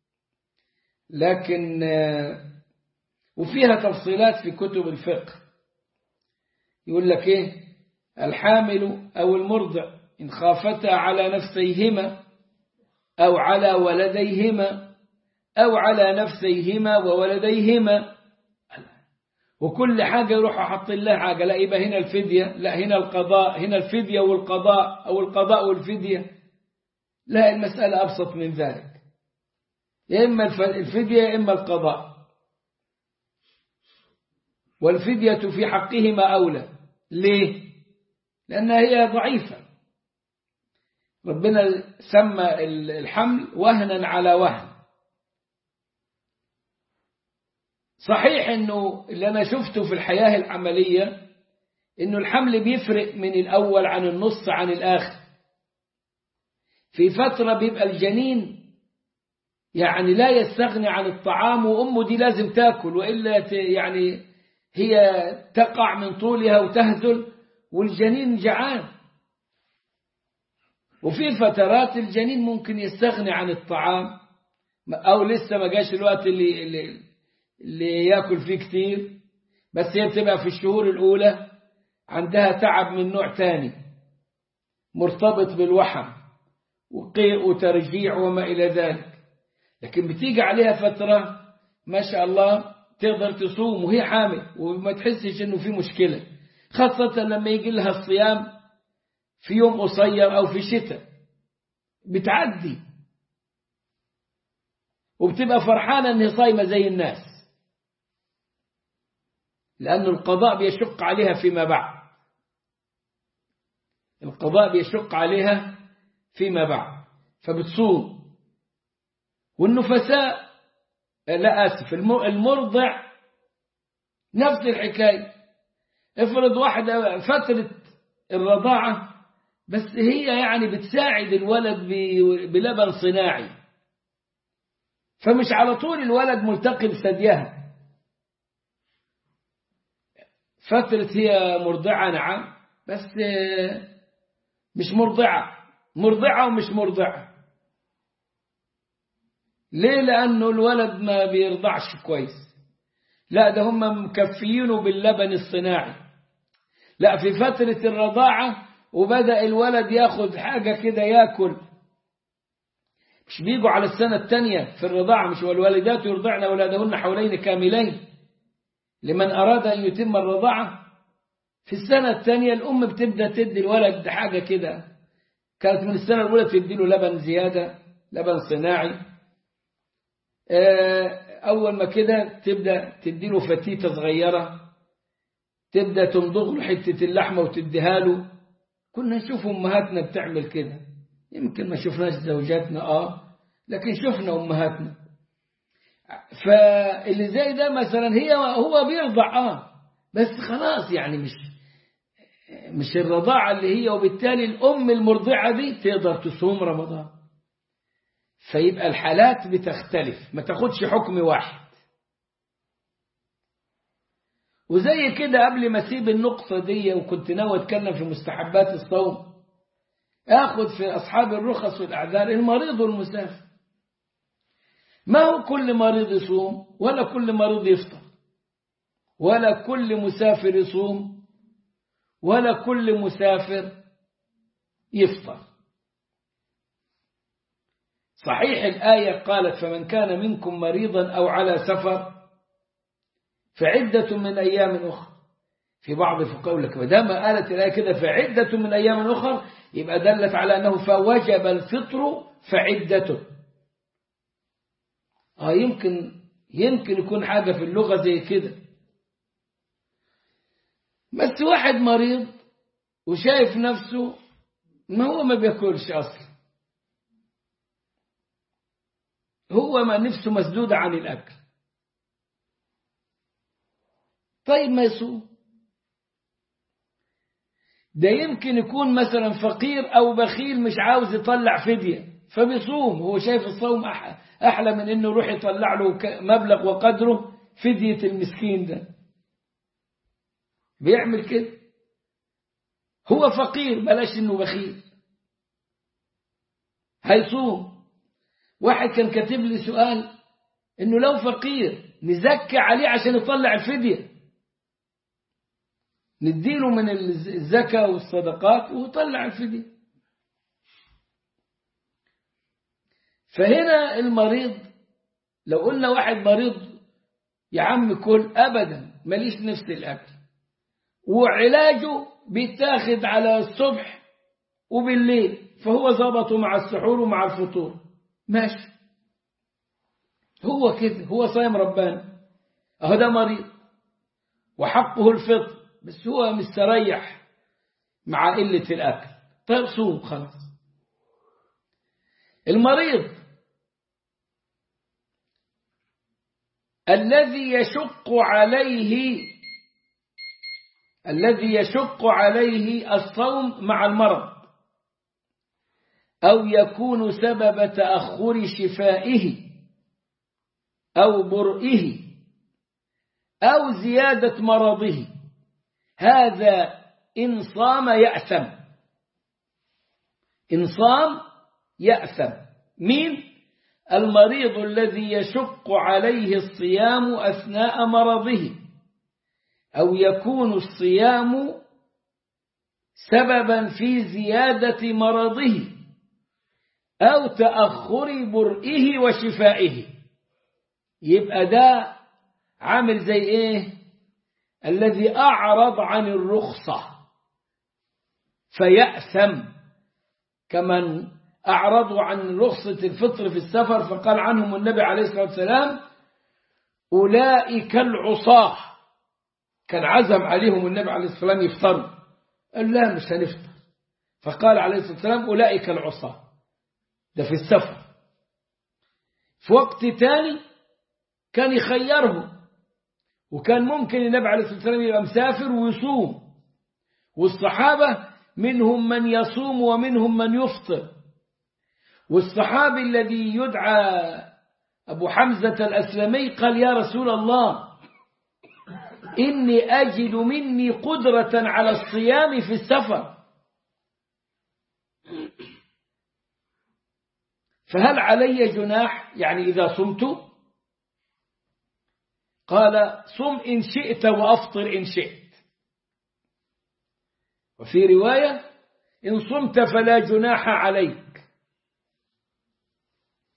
لكن وفيها تفصيلات في كتب الفقه، يقول لك ايه الحامل أو المرضع إن خافتا على نفسيهما أو على ولديهما أو على نفسيهما وولديهما، وكل حاجة يروحوا حاطين لها حاجة، لا يبقى هنا الفدية، لا هنا القضاء، هنا الفدية والقضاء أو القضاء والفدية. لا، المسألة أبسط من ذلك، يا إما الفدية يا إما القضاء. والفدية في حقهما أولى. ليه؟ لأنها هي ضعيفة. ربنا سمى الحمل وهنا على وهن. صحيح أنه اللي أنا شفته في الحياة العملية أنه الحمل بيفرق من الأول عن النص عن الآخر. في فترة بيبقى الجنين يعني لا يستغني عن الطعام، وأمه دي لازم تأكل وإلا يعني هي تقع من طولها وتهزل والجنين جعان. وفي فترات الجنين ممكن يستغني عن الطعام أو لسه ما جاش الوقت اللي يأكل فيه كتير، بس هي بتبقى في الشهور الأولى عندها تعب من نوع تاني مرتبط بالوحم وقيء وترجيع وما إلى ذلك. لكن بتيجي عليها فترة ما شاء الله تقدر تصوم وهي حامل وما تحسش إنه في مشكلة، خاصة لما يجي لها الصيام في يوم قصير أو في شتاء بتعدي وبتبقى فرحانة إنها صايمة زي الناس، لأن القضاء بيشق عليها فيما بعد. القضاء بيشق عليها فيما بعد فبتصوم. والنفساء لا آسف المرضع نفس الحكاية. افرض واحدة فترة الرضاعة بس هي يعني بتساعد الولد بلبن صناعي، فمش على طول الولد ملتقي بثديها. فترة هي مرضعة نعم، بس مش مرضعة ومش مرضعة. ليه؟ لأنه الولد ما بيرضعش كويس، لا ده هم مكفيينه باللبن الصناعي. لا، في فترة الرضاعة وبدأ الولد ياخد حاجة كده ياكل مش بيجوا على السنة الثانية في الرضاعة، مش والوالدات يرضعن أولادهن حولين كاملين لمن أراد أن يتم الرضاعة. في السنة الثانية الأم بتبدأ تدي الولد حاجة كده، كانت من السنة الأولى تدي له لبن زيادة، لبن صناعي. أول ما كده تبدأ تدي له فتيتة صغيرة، تبدأ تمضغ له حتة اللحمة وتديها له. كنا نشوف أمهاتنا بتعمل كده، يمكن ما شفناش زوجاتنا لكن شفنا أمهاتنا. فاللي زي ده مثلا هو بيرضع بس خلاص يعني مش الرضاعة اللي هي، وبالتالي الأم المرضعة دي تقدر تصوم رمضان. فيبقى الحالات بتختلف، ما تاخدش حكم واحد. وزي كده قبل ما اسيب النقطة دي وكنت ناوي اتكلم في مستحبات الصوم، اخد في اصحاب الرخص والاعذار المريض والمسافر. ما هو كل مريض يصوم ولا كل مريض يفطر، ولا كل مسافر يصوم ولا كل مسافر يفطر. صحيح الآية قالت فمن كان منكم مريضا أو على سفر فعدة من أيام أخرى. في بعض الفقهاء لك ما قالت الآية كده فعدة من أيام أخرى يبقى دلت على أنه فوجب الفطر فعدته. يمكن يكون حاجة في اللغة زي كده. بس واحد مريض وشايف نفسه ما بياكلش أصلا، هو ما نفسه مسدودة عن الأكل، طيب ما يصوم. ده يمكن يكون مثلا فقير أو بخيل مش عاوز يطلع فدية فبيصوم، هو شايف الصوم أحلى من إنه يروح يطلع له مبلغ وقدره فدية المسكين ده، بيعمل كده. هو فقير بلاش إنه بخيل، هيصوم. واحد كان كاتب لي سؤال إنه لو فقير نزكي عليه عشان يطلع الفدية، نديله من الزكاة والصدقات ويطلع الفدية. فهنا المريض لو قلنا واحد مريض يا عم كل أبدا ماليش نفس الأكل، وعلاجه بيتاخد على الصبح وبالليل، فهو ظبطه مع السحور ومع الفطور ماشي، هو كده، هو صايم ربنا، أهو ده مريض وحقه الفطر، بس هو مستريح مع قلة الأكل، طيب صوم خلاص. المريض الذي يشق عليه الصوم مع المرض أو يكون سبب تأخر شفائه أو برئه أو زيادة مرضه، هذا إن صام يأثم. مين؟ المريض الذي يشق عليه الصيام أثناء مرضه أو يكون الصيام سببا في زيادة مرضه أو تأخر برئه وشفائه. يبقى ده عامل زي إيه؟ الذي أعرض عن الرخصة فيأثم، كمن أعرضوا عن رخصة الفطر في السفر فقال عنهم النبي عليه الصلاة والسلام أولئك العصاة، كان عزم عليهم النبي عليه الصلاة والسلام يفطروا، قال لا مش هنفطر، فقال عليه الصلاة والسلام أولئك العصاة، ده في السفر. في وقت تاني كان يخيرهم، وكان ممكن النبي عليه الصلاة والسلام يبقى مسافر ويصوم، والصحابة منهم من يصوم ومنهم من يفطر. والصحابي الذي يدعى أبو حمزة الأسلمي قال يا رسول الله إني أجد مني قدرة على الصيام في السفر، فهل علي جناح يعني إذا صمت؟ قال صم إن شئت وأفطر إن شئت. وفي رواية إن صمت فلا جناح عليك.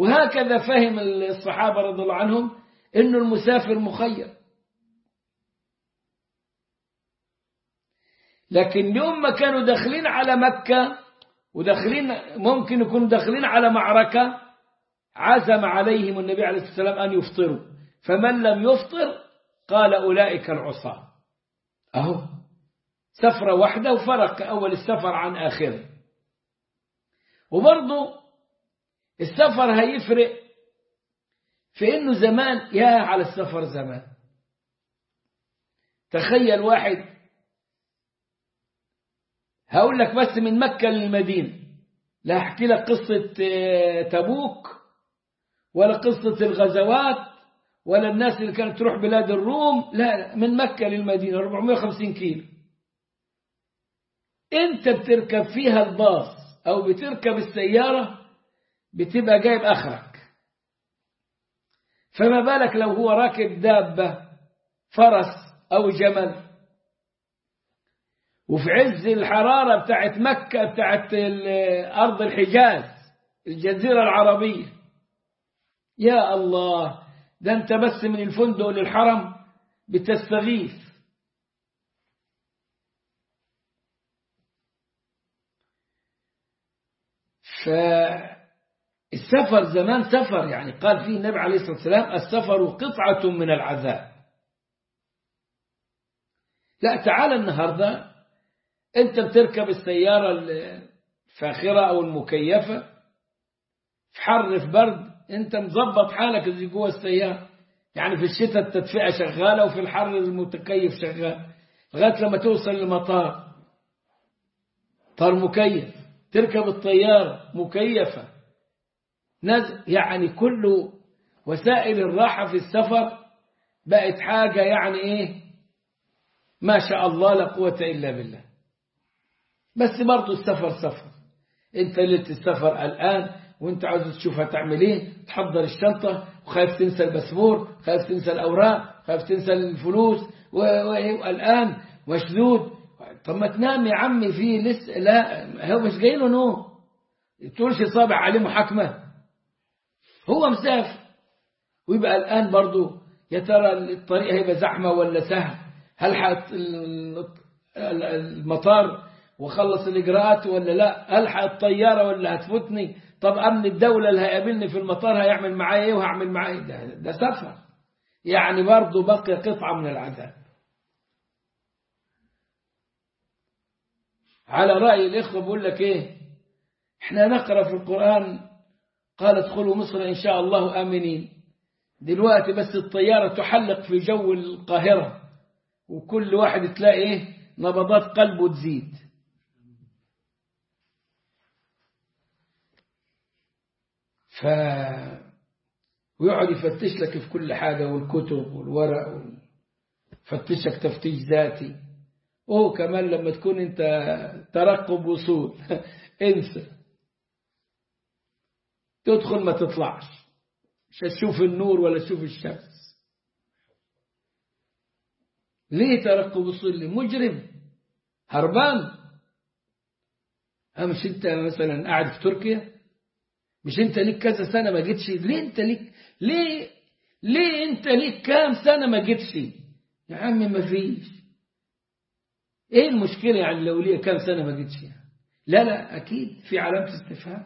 وهكذا فهم الصحابة رضي الله عنهم إنه المسافر مخير. لكن يوم ما كانوا داخلين على مكة وداخلين ممكن يكونوا داخلين على معركة، عزم عليهم النبي عليه الصلاة والسلام أن يفطروا، فمن لم يفطر قال أولئك العصاة. أهو سفرة واحدة وفرق أول السفر عن آخره. وبرضو السفر هيفرق في إنه زمان، يا على السفر زمان. تخيل واحد، هقول لك بس من مكة للمدينة، لا أحكي لك قصة تبوك ولا قصة الغزوات ولا الناس اللي كانت تروح بلاد الروم، لا، من مكة للمدينة 450 كيلو. انت بتركب فيها الباص او بتركب السيارة بتبقى جايب اخرك، فما بالك لو هو راكب دابة فرس او جمل، وفي عز الحرارة بتاعت مكة بتاعت أرض الحجاز الجزيرة العربية. يا الله، ده أنت بس من الفندق للحرم بتستغيث. فالسفر زمان سفر، يعني قال فيه النبي عليه الصلاة والسلام السفر قطعة من العذاب. لا، تعال النهاردة أنت بتركب السيارة الفاخرة أو المكيفة في حر في برد، أنت مظبط حالك زي جوه السيارة، يعني في الشتاء التدفئة شغالة وفي الحر المتكيف شغال، لغاية لما توصل لمطار طار مكيف، تركب الطيارة مكيفة يعني كل وسائل الراحة في السفر بقت حاجة يعني إيه ما شاء الله لا قوة إلا بالله. بس برضو السفر سفر، انت ليلة السفر الآن وانت عاوز تشوف هتعمل ايه، تحضر الشنطة وخايف تنسى الباسبور، خايف تنسى الأوراق، خايف تنسى الفلوس والآن مشدود. طب ما تنام يا عمي فيه لسه، لا هو مش جاي له نوم، تقولش صابع عليه محاكمة، هو مسافر. ويبقى الآن برضو يا ترى الطريق هيبقى زحمة ولا سهل، هل المطار وخلص الإجراءات ولا لا، ألحق الطيارة ولا هتفوتني، طب أمن الدولة اللي هيقابلني في المطار هيعمل معايا إيه وهعمل معايا إيه، ده سفر، يعني برضو بقي قطعة من العذاب. على رأي الإخوة بقول لك إيه، إحنا نقرأ في القرآن قال ادخلوا مصر إن شاء الله آمنين، دلوقتي بس الطيارة تحلق في جو القاهرة وكل واحد تلاقي إيه نبضات قلبه تزيد. ويقعد يفتش لك في كل حاجة والكتب والورق فتشك تفتيش ذاتي. كمان لما تكون انت ترقب وصول انسى، تدخل ما تطلعش، مش هتشوف النور ولا تشوف الشمس. ليه ترقب وصول؟ لي مجرم هربان. مش انت مثلا قاعد في تركيا، مش انت ليك كذا سنة ما جيتش، ليه انت ليك ليه انت ليك كام سنة ما جيتش يا عم؟ ما فيش، ايه المشكلة يعني لو ليه كام سنة ما جيتش؟ لا اكيد في علامة استفهام.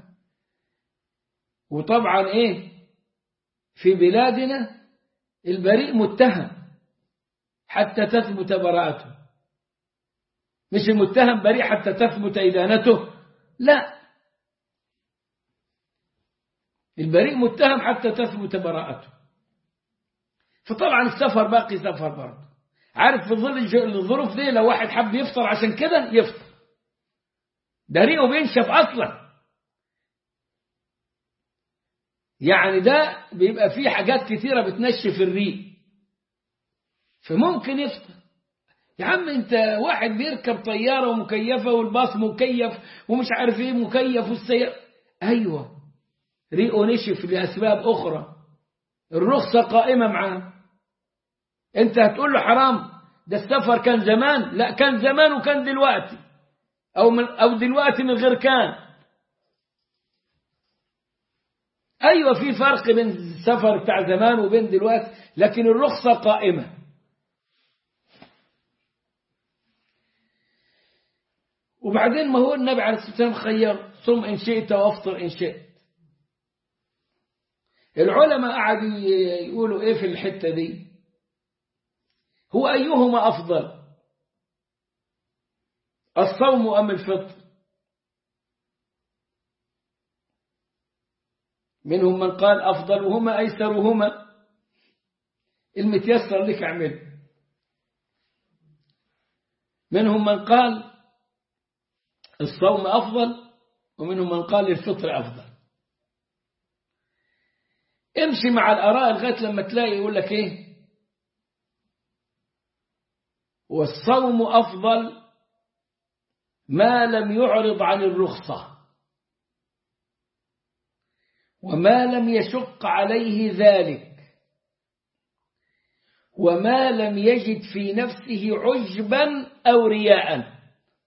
وطبعا ايه في بلادنا البريء متهم حتى تثبت براءته، مش المتهم بريء حتى تثبت إدانته، لا، البريء متهم حتى تثبت براءته. فطبعا السفر باقي سفر برضه. عارف في ظل الظروف دي لو واحد حب يفطر عشان كده يفطر، ده ريقه بينشف أصلا، يعني ده بيبقى فيه حاجات كثيرة بتنشف الريق فممكن يفطر. يا عم انت واحد بيركب طيارة ومكيفة والباص مكيف ومش عارف ايه مكيف والسيارة، ايوه ريقه نشف لأسباب أخرى، الرخصة قائمة معاه. انت هتقول له حرام، ده السفر كان زمان، لا كان زمان وكان دلوقتي أو دلوقتي من غير كان. أيوة في فرق بين السفر بتاع زمان وبين دلوقتي، لكن الرخصة قائمة. وبعدين ما هو النبي عليه الصلاة والسلام خير: صم إن شئت وافطر إن شئت. العلماء قعدوا يقولوا إيه في الحتة دي؟ هو أيهما أفضل، الصوم أم الفطر؟ منهم من قال أفضلهما أيسرهما، المتيسر لك اعمله. منهم من قال الصوم أفضل، ومنهم من قال الفطر أفضل. امشي مع الآراء لغاية لما تلاقي يقول لك إيه؟ والصوم أفضل ما لم يعرض عن الرخصة، وما لم يشق عليه ذلك، وما لم يجد في نفسه عجبا أو رياء.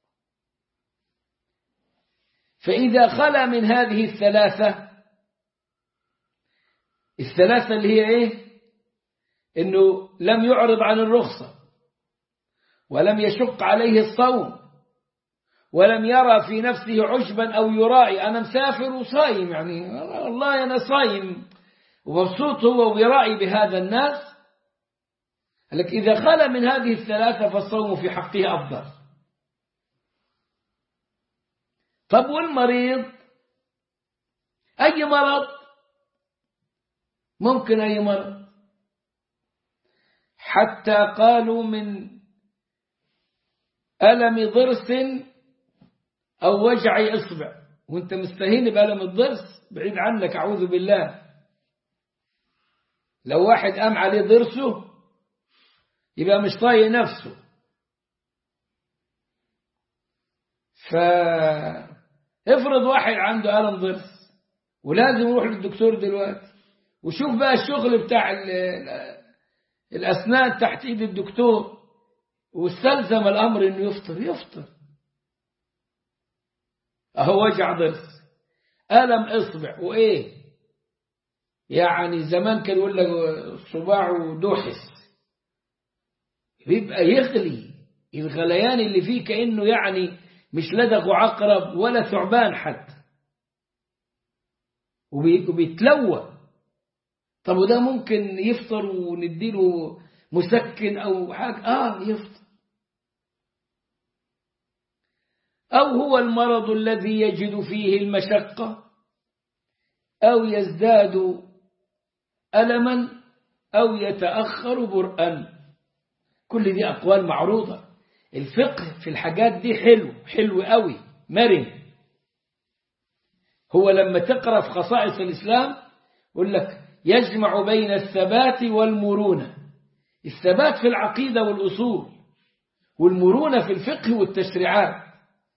فإذا خلا من هذه الثلاثة اللي هي إيه؟ إنه لم يعرض عن الرخصة، ولم يشق عليه الصوم، ولم يرى في نفسه عجبا أو يرائي أنا مسافر وصايم، يعني والله أنا صايم ومبسوط هو ويرائي بهذا الناس. لك إذا خلا من هذه الثلاثة فالصوم في حقه أفضل. طب والمريض؟ أي مرض؟ ممكن أي مرض، حتى قالوا من ألم ضرس أو وجع إصبع، وانت مستهين بألم الضرس بعيد عنك أعوذ بالله. لو واحد قام عليه ضرسه يبقى مش طايق نفسه. فافرض واحد عنده ألم ضرس ولازم يروح للدكتور دلوقتي، وشوف بقى الشغل بتاع الأسنان تحت إيد الدكتور، واستلزم الأمر إنه يفطر. أهو وجع ضرس، ألم إصبع، وإيه يعني زمان كان يقول لك صباعه دوحس، بيبقى يغلي الغليان اللي فيه كأنه يعني مش لدغ عقرب ولا ثعبان حتى، وبيتلوى. طب وده ممكن يفطر ونديله مسكن أو حاجة؟ يفطر. أو هو المرض الذي يجد فيه المشقة، أو يزداد ألما، أو يتأخر برءا. كل دي أقوال معروضة. الفقه في الحاجات دي حلو قوي، مرن. هو لما تقرأ في خصائص الإسلام يقول لك يجمع بين الثبات والمرونة. الثبات في العقيدة والأصول، والمرونة في الفقه والتشريعات.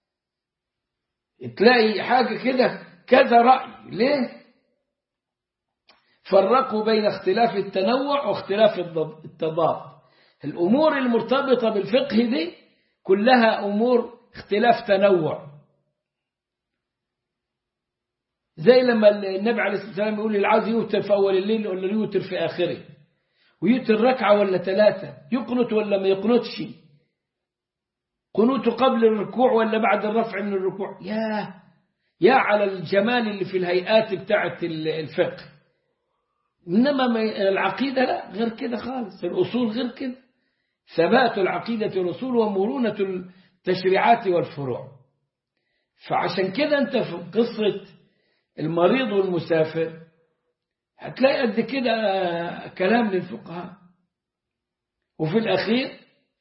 تلاقي حاجة كده كذا رأي، ليه؟ فرقوا بين اختلاف التنوع واختلاف التضاد. الأمور المرتبطة بالفقه دي كلها أمور اختلاف تنوع. زي لما النبي عليه الصلاة والسلام يقول العاوز يوتر في أول الليل ولا يوتر في آخره، ويوتر ركعة ولا 3، يقنط ولا ما يقنطش، قنوته قبل الركوع ولا بعد الرفع من الركوع. يا على الجمال اللي في الهيئات بتاعة الفقه. إنما العقيدة لا، غير كده خالص. الأصول غير كده. ثبات العقيدة الأصول، ومرونة التشريعات والفروع. فعشان كده أنت في قصة المريض والمسافر هتلاقي قد كده كلام للفقهاء. وفي الأخير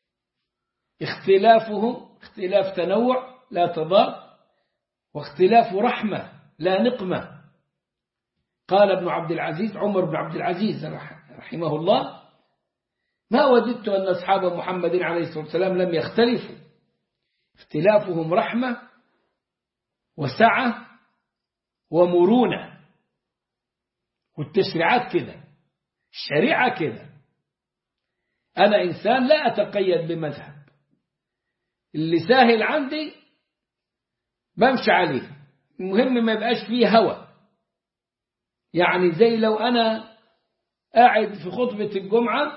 اختلافهم اختلاف تنوع لا تضاد، واختلاف رحمة لا نقمة. قال ابن عبد العزيز، عمر بن عبد العزيز رحمه الله: ما وددت أن أصحاب محمد عليه الصلاة والسلام لم يختلفوا. اختلافهم رحمة وسعة ومرونة، والتشريعات كده، الشريعة كده. أنا إنسان لا أتقيد بمذهب، اللي ساهل عندي بمشي عليه، المهم ما يبقاش فيه هوى. يعني زي لو أنا قاعد في خطبة الجمعة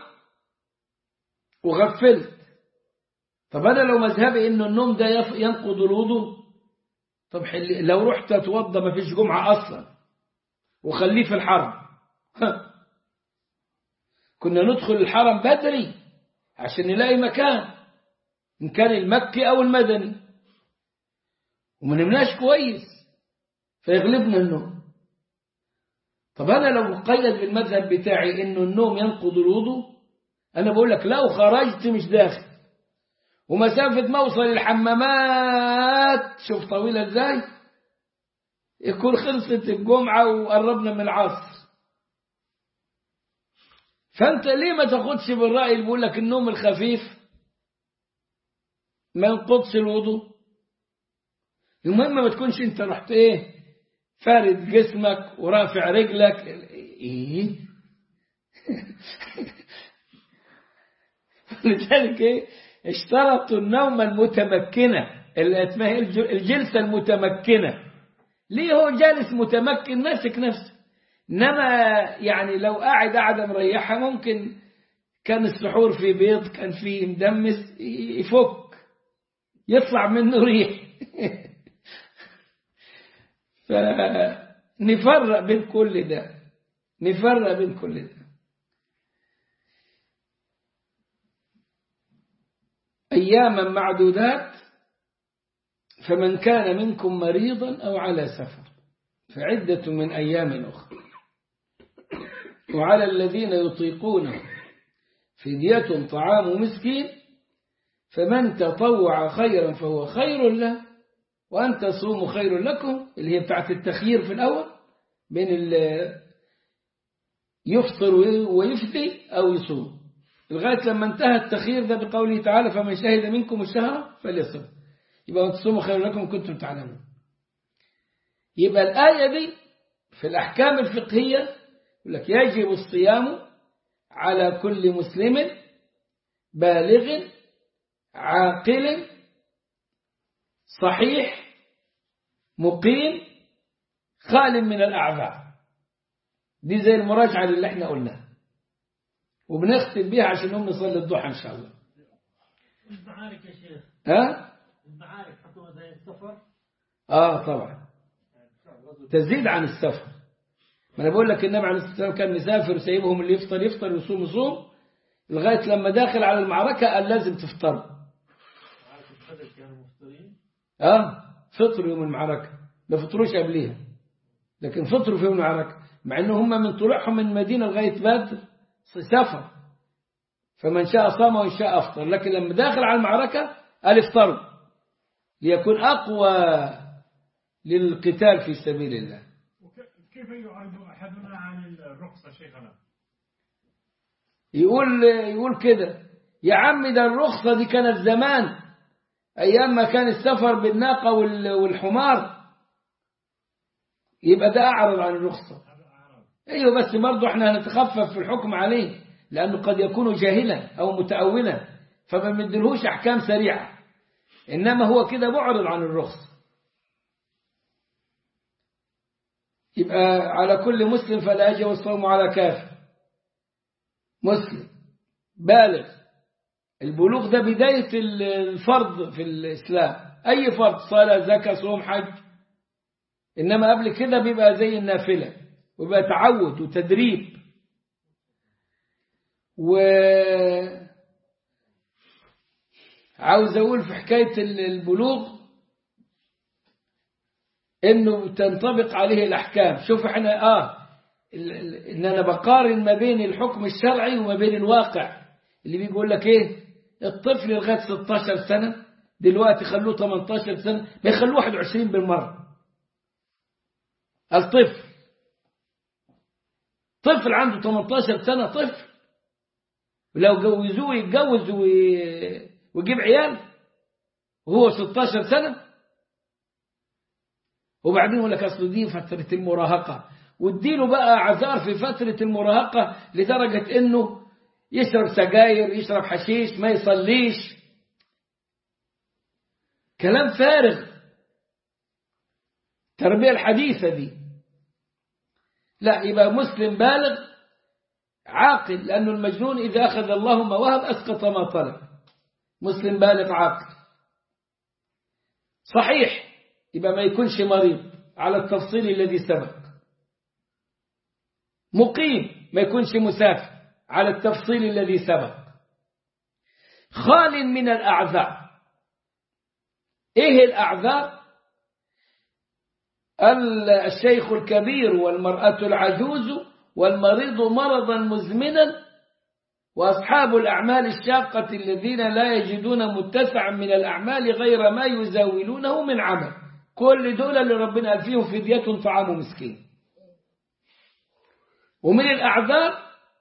وغفلت، طب أنا لو مذهبي إنه النوم ده ينقض الوضوء، طب لو رحت أتوضى ما فيش جمعة أصلا وخليه في الحرم كنا ندخل الحرم بدري عشان نلاقي مكان، إن كان المكي أو المدني، وما نمناش كويس فيغلبنا النوم. طب أنا لو مقيد بالمذهب بتاعي إنه النوم ينقض الوضوء، أنا بقول لك لو خرجت مش داخل، ومسافة ما أوصل الحمامات شوف طويلة إزاي، يكون خلصت الجمعة وقربنا من العصر. فأنت ليه ما تاخدش بالرأي اللي بيقول لك النوم الخفيف ما ينقضش الوضوء؟ المهم ما تكونش انت رحت ايه فارد جسمك ورافع رجلك ايه لذلك ايه اشترطوا النوم المتمكنة اللي اسمها الجلسة المتمكنة. ليه؟ هو جالس متمكن ماسك نفسه، انما يعني لو قاعدة مريحة ممكن كان السحور في بيض كان في مدمس يفك يطلع منه ريح فنفرق بين كل ده، نفرق بين كل ده. أياما معدودات، فمن كان منكم مريضا أو على سفر فعدة من أيام أخرى، وعلى الذين يطيقونه فدية طعام مسكين، فمن تطوع خيرا فهو خير له، وأن تصوموا خير لكم، اللي هي بتاعت التخيير في الأول بين يفطر ويفطي أو يصوم، لغاية لما انتهى التخيير ده بقوله تعالى فمن شهد منكم الشهر فليصم. يبقى تصوموا خير لكم كنتم تعلمون. يبقى الآية دي في الأحكام الفقهية يقول لك يجب الصيام على كل مسلم بالغ عاقل صحيح مقيم خال من الأعذار. دي زي المراجعة اللي احنا قلناها، وبنختم بيها عشان نقوم نصلي الضحى إن شاء الله. المعارك يا شيخ، المعارك حطوها زي السفر؟ طبعا تزيد عن السفر. ما أنا بقول لك النبي عليه الصلاة والسلام كان مسافر وسيبهم اللي يفطر يفطر ويصوم يصوم، لغاية لما داخل على المعركة قال لازم تفطر. كانوا مفطرين؟ فطروا يوم المعركة، ما فطروش قبليها، لكن فطروا في يوم المعركة، مع أنه هم من طلوعهم من المدينة لغاية بدر سفر، فمن شاء صام وإن شاء أفطر، لكن لما داخل على المعركة قال افطروا ليكون أقوى للقتال في سبيل الله. كيف يعرض أحدنا عن الرخصة شيخنا؟ يقول كده يا عم، ده الرخصة دي كانت زمان أيام ما كان السفر بالناقة والحمار، يبقى ده أعرض عن الرخصة. أيوة، بس برضو احنا هنتخفف في الحكم عليه لأنه قد يكون جاهلا أو متأولا فما بندلهوش أحكام سريعة، إنما هو كده معرض عن الرخصة. يبقى على كل مسلم فلا يجب الصوم على كافر مسلم بالغ. البلوغ ده بداية الفرض في الإسلام، أي فرض صلاة زكاة صوم حج، إنما قبل كده بيبقى زي النافلة ويبقى تعود وتدريب. وعاوز أقول في حكاية البلوغ إنه تنطبق عليه الأحكام. شوف إحنا إن أنا بقارن ما بين الحكم الشرعي وما بين الواقع اللي بيقول لك إيه الطفل لغاية 16 سنة دلوقتي خلوه 18 سنة، ما يخلوه 21 بالمرة. طفل عنده 18 سنة طفل، ولو جوزوه يتجوز ويجيب عيال وهو 16 سنة. وبعدين يقول لك أصل دي فترة المراهقة، واديله بقى عذار في فترة المراهقة لدرجة إنه يشرب سجاير يشرب حشيش ما يصليش. كلام فارغ. التربية الحديثة دي لا، يبقى مسلم بالغ عاقل، لأنه المجنون إذا أخذ الله ما وهب أسقط ما طلب. مسلم بالغ عاقل صحيح، يبقى ما يكونش مريض على التفصيل الذي سبق. مقيم، ما يكونش مسافر على التفصيل الذي سبق. خال من الأعذار. إيه الأعذار؟ الشيخ الكبير والمرأة العجوز والمريض مرضا مزمنا وأصحاب الأعمال الشاقة الذين لا يجدون متسعا من الأعمال غير ما يزاولونه من عمل. كل دول اللي ربنا قال فيهم فدية طعام مسكين. ومن الأعذار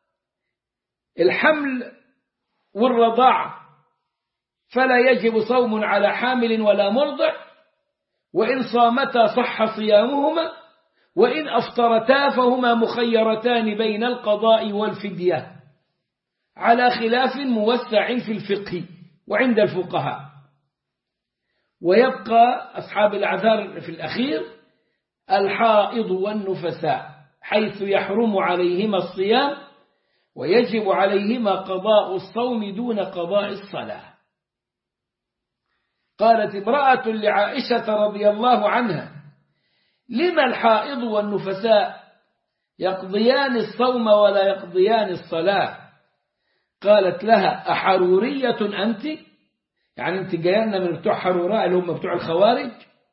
الحمل والرضاعة، فلا يجب صوم على حامل ولا مرضع، وإن صامتا صح صيامهما، وإن أفطرتا فهما مخيرتان بين القضاء والفدية، على خلاف موسع في الفقه وعند الفقهاء. ويبقى أصحاب الأعذار في الأخير الحائض والنفساء، حيث يحرم عليهما الصيام ويجب عليهما قضاء الصوم دون قضاء الصلاة. قالت امرأة لعائشة رضي الله عنها: لما الحائض والنفساء يقضيان الصوم ولا يقضيان الصلاة؟ قالت لها: أحرورية أنت؟ يعني أنت جاينا من بتوع حروراء اللي هم بتوع الخوارج.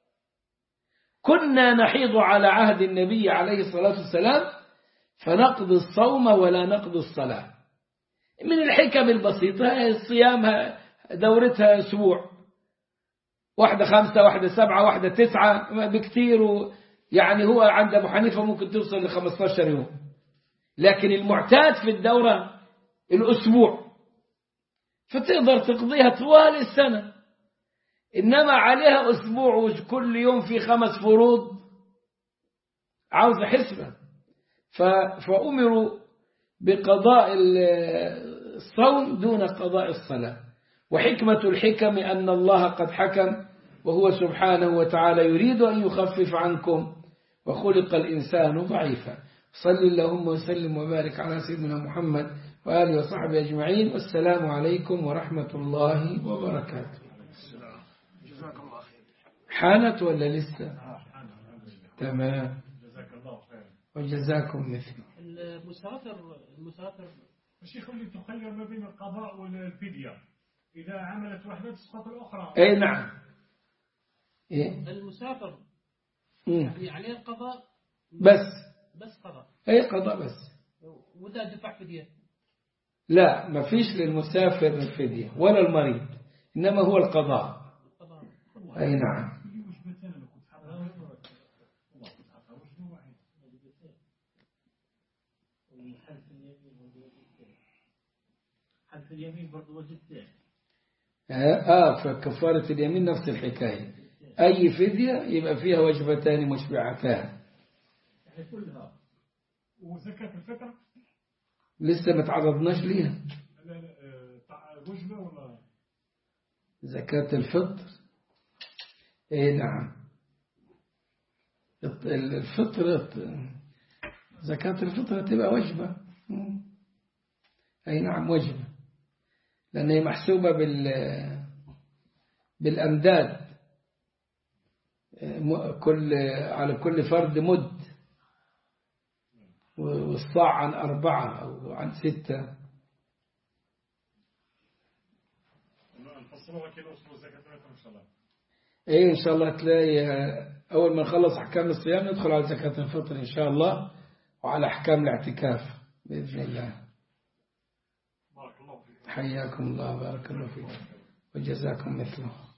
كنا نحيض على عهد النبي عليه الصلاة والسلام فنقضي الصوم ولا نقضي الصلاة. من الحكم البسيطة الصيام دورتها أسبوع، واحدة 5 واحدة 7 واحدة 9 بكتير، يعني هو عند أبو حنيفة ممكن توصل ل15 يوم، لكن المعتاد في الدورة الأسبوع، فتقدر تقضيها طوال السنة. إنما عليها أسبوع وكل يوم في 5 فروض، عاوز حسبة. فأمروا بقضاء الصوم دون قضاء الصلاة. وحكمة الحكم أن الله قد حكم، وهو سبحانه وتعالى يريد أن يخفف عنكم، وخلق الإنسان ضعيفا. صل اللهم وسلم وبارك على سيدنا محمد وآله وصحبه أجمعين، والسلام عليكم ورحمة الله وبركاته. جزاك الله خير. حانت ولا لسه؟ تمام. جزاك الله خير. وجزاكم مثل. المسافر الشيخ اللي تخير ما بين القضاء والفدية، إذا عملت واحدة تسقط الأخرى. أي نعم. إيه؟ المسافر يعني عليه القضاء بس قضاء. أي قضاء بس. وده دفع فدية؟ لا، ما فيش للمسافر فدية ولا المريض، إنما هو القضاء. أي نعم. حلف اليمين برضو وجدتين. فكفارة اليمين نفس الحكاية. أي فدية يبقى فيها وجبتان مشبعتان. يعني كلها. وزكاة الفطر لسه ما تعرضناش ليها. وجبة ولا زكاة الفطر؟ ايه نعم. الفطر، زكاة الفطر تبقى وجبة. اي نعم وجبة، لأن هي محسوبة بالأمداد، على كل فرد مد، والصاع عن 4 أو عن 6. نفصلوها كده وصلوا زكاة الفطر إن شاء الله. إيه إن شاء الله تلاقي أول ما نخلص أحكام الصيام ندخل على زكاة الفطر إن شاء الله، وعلى أحكام الاعتكاف بإذن الله. بارك الله فيك. حياكم الله، بارك الله فيكم، وجزاكم مثله.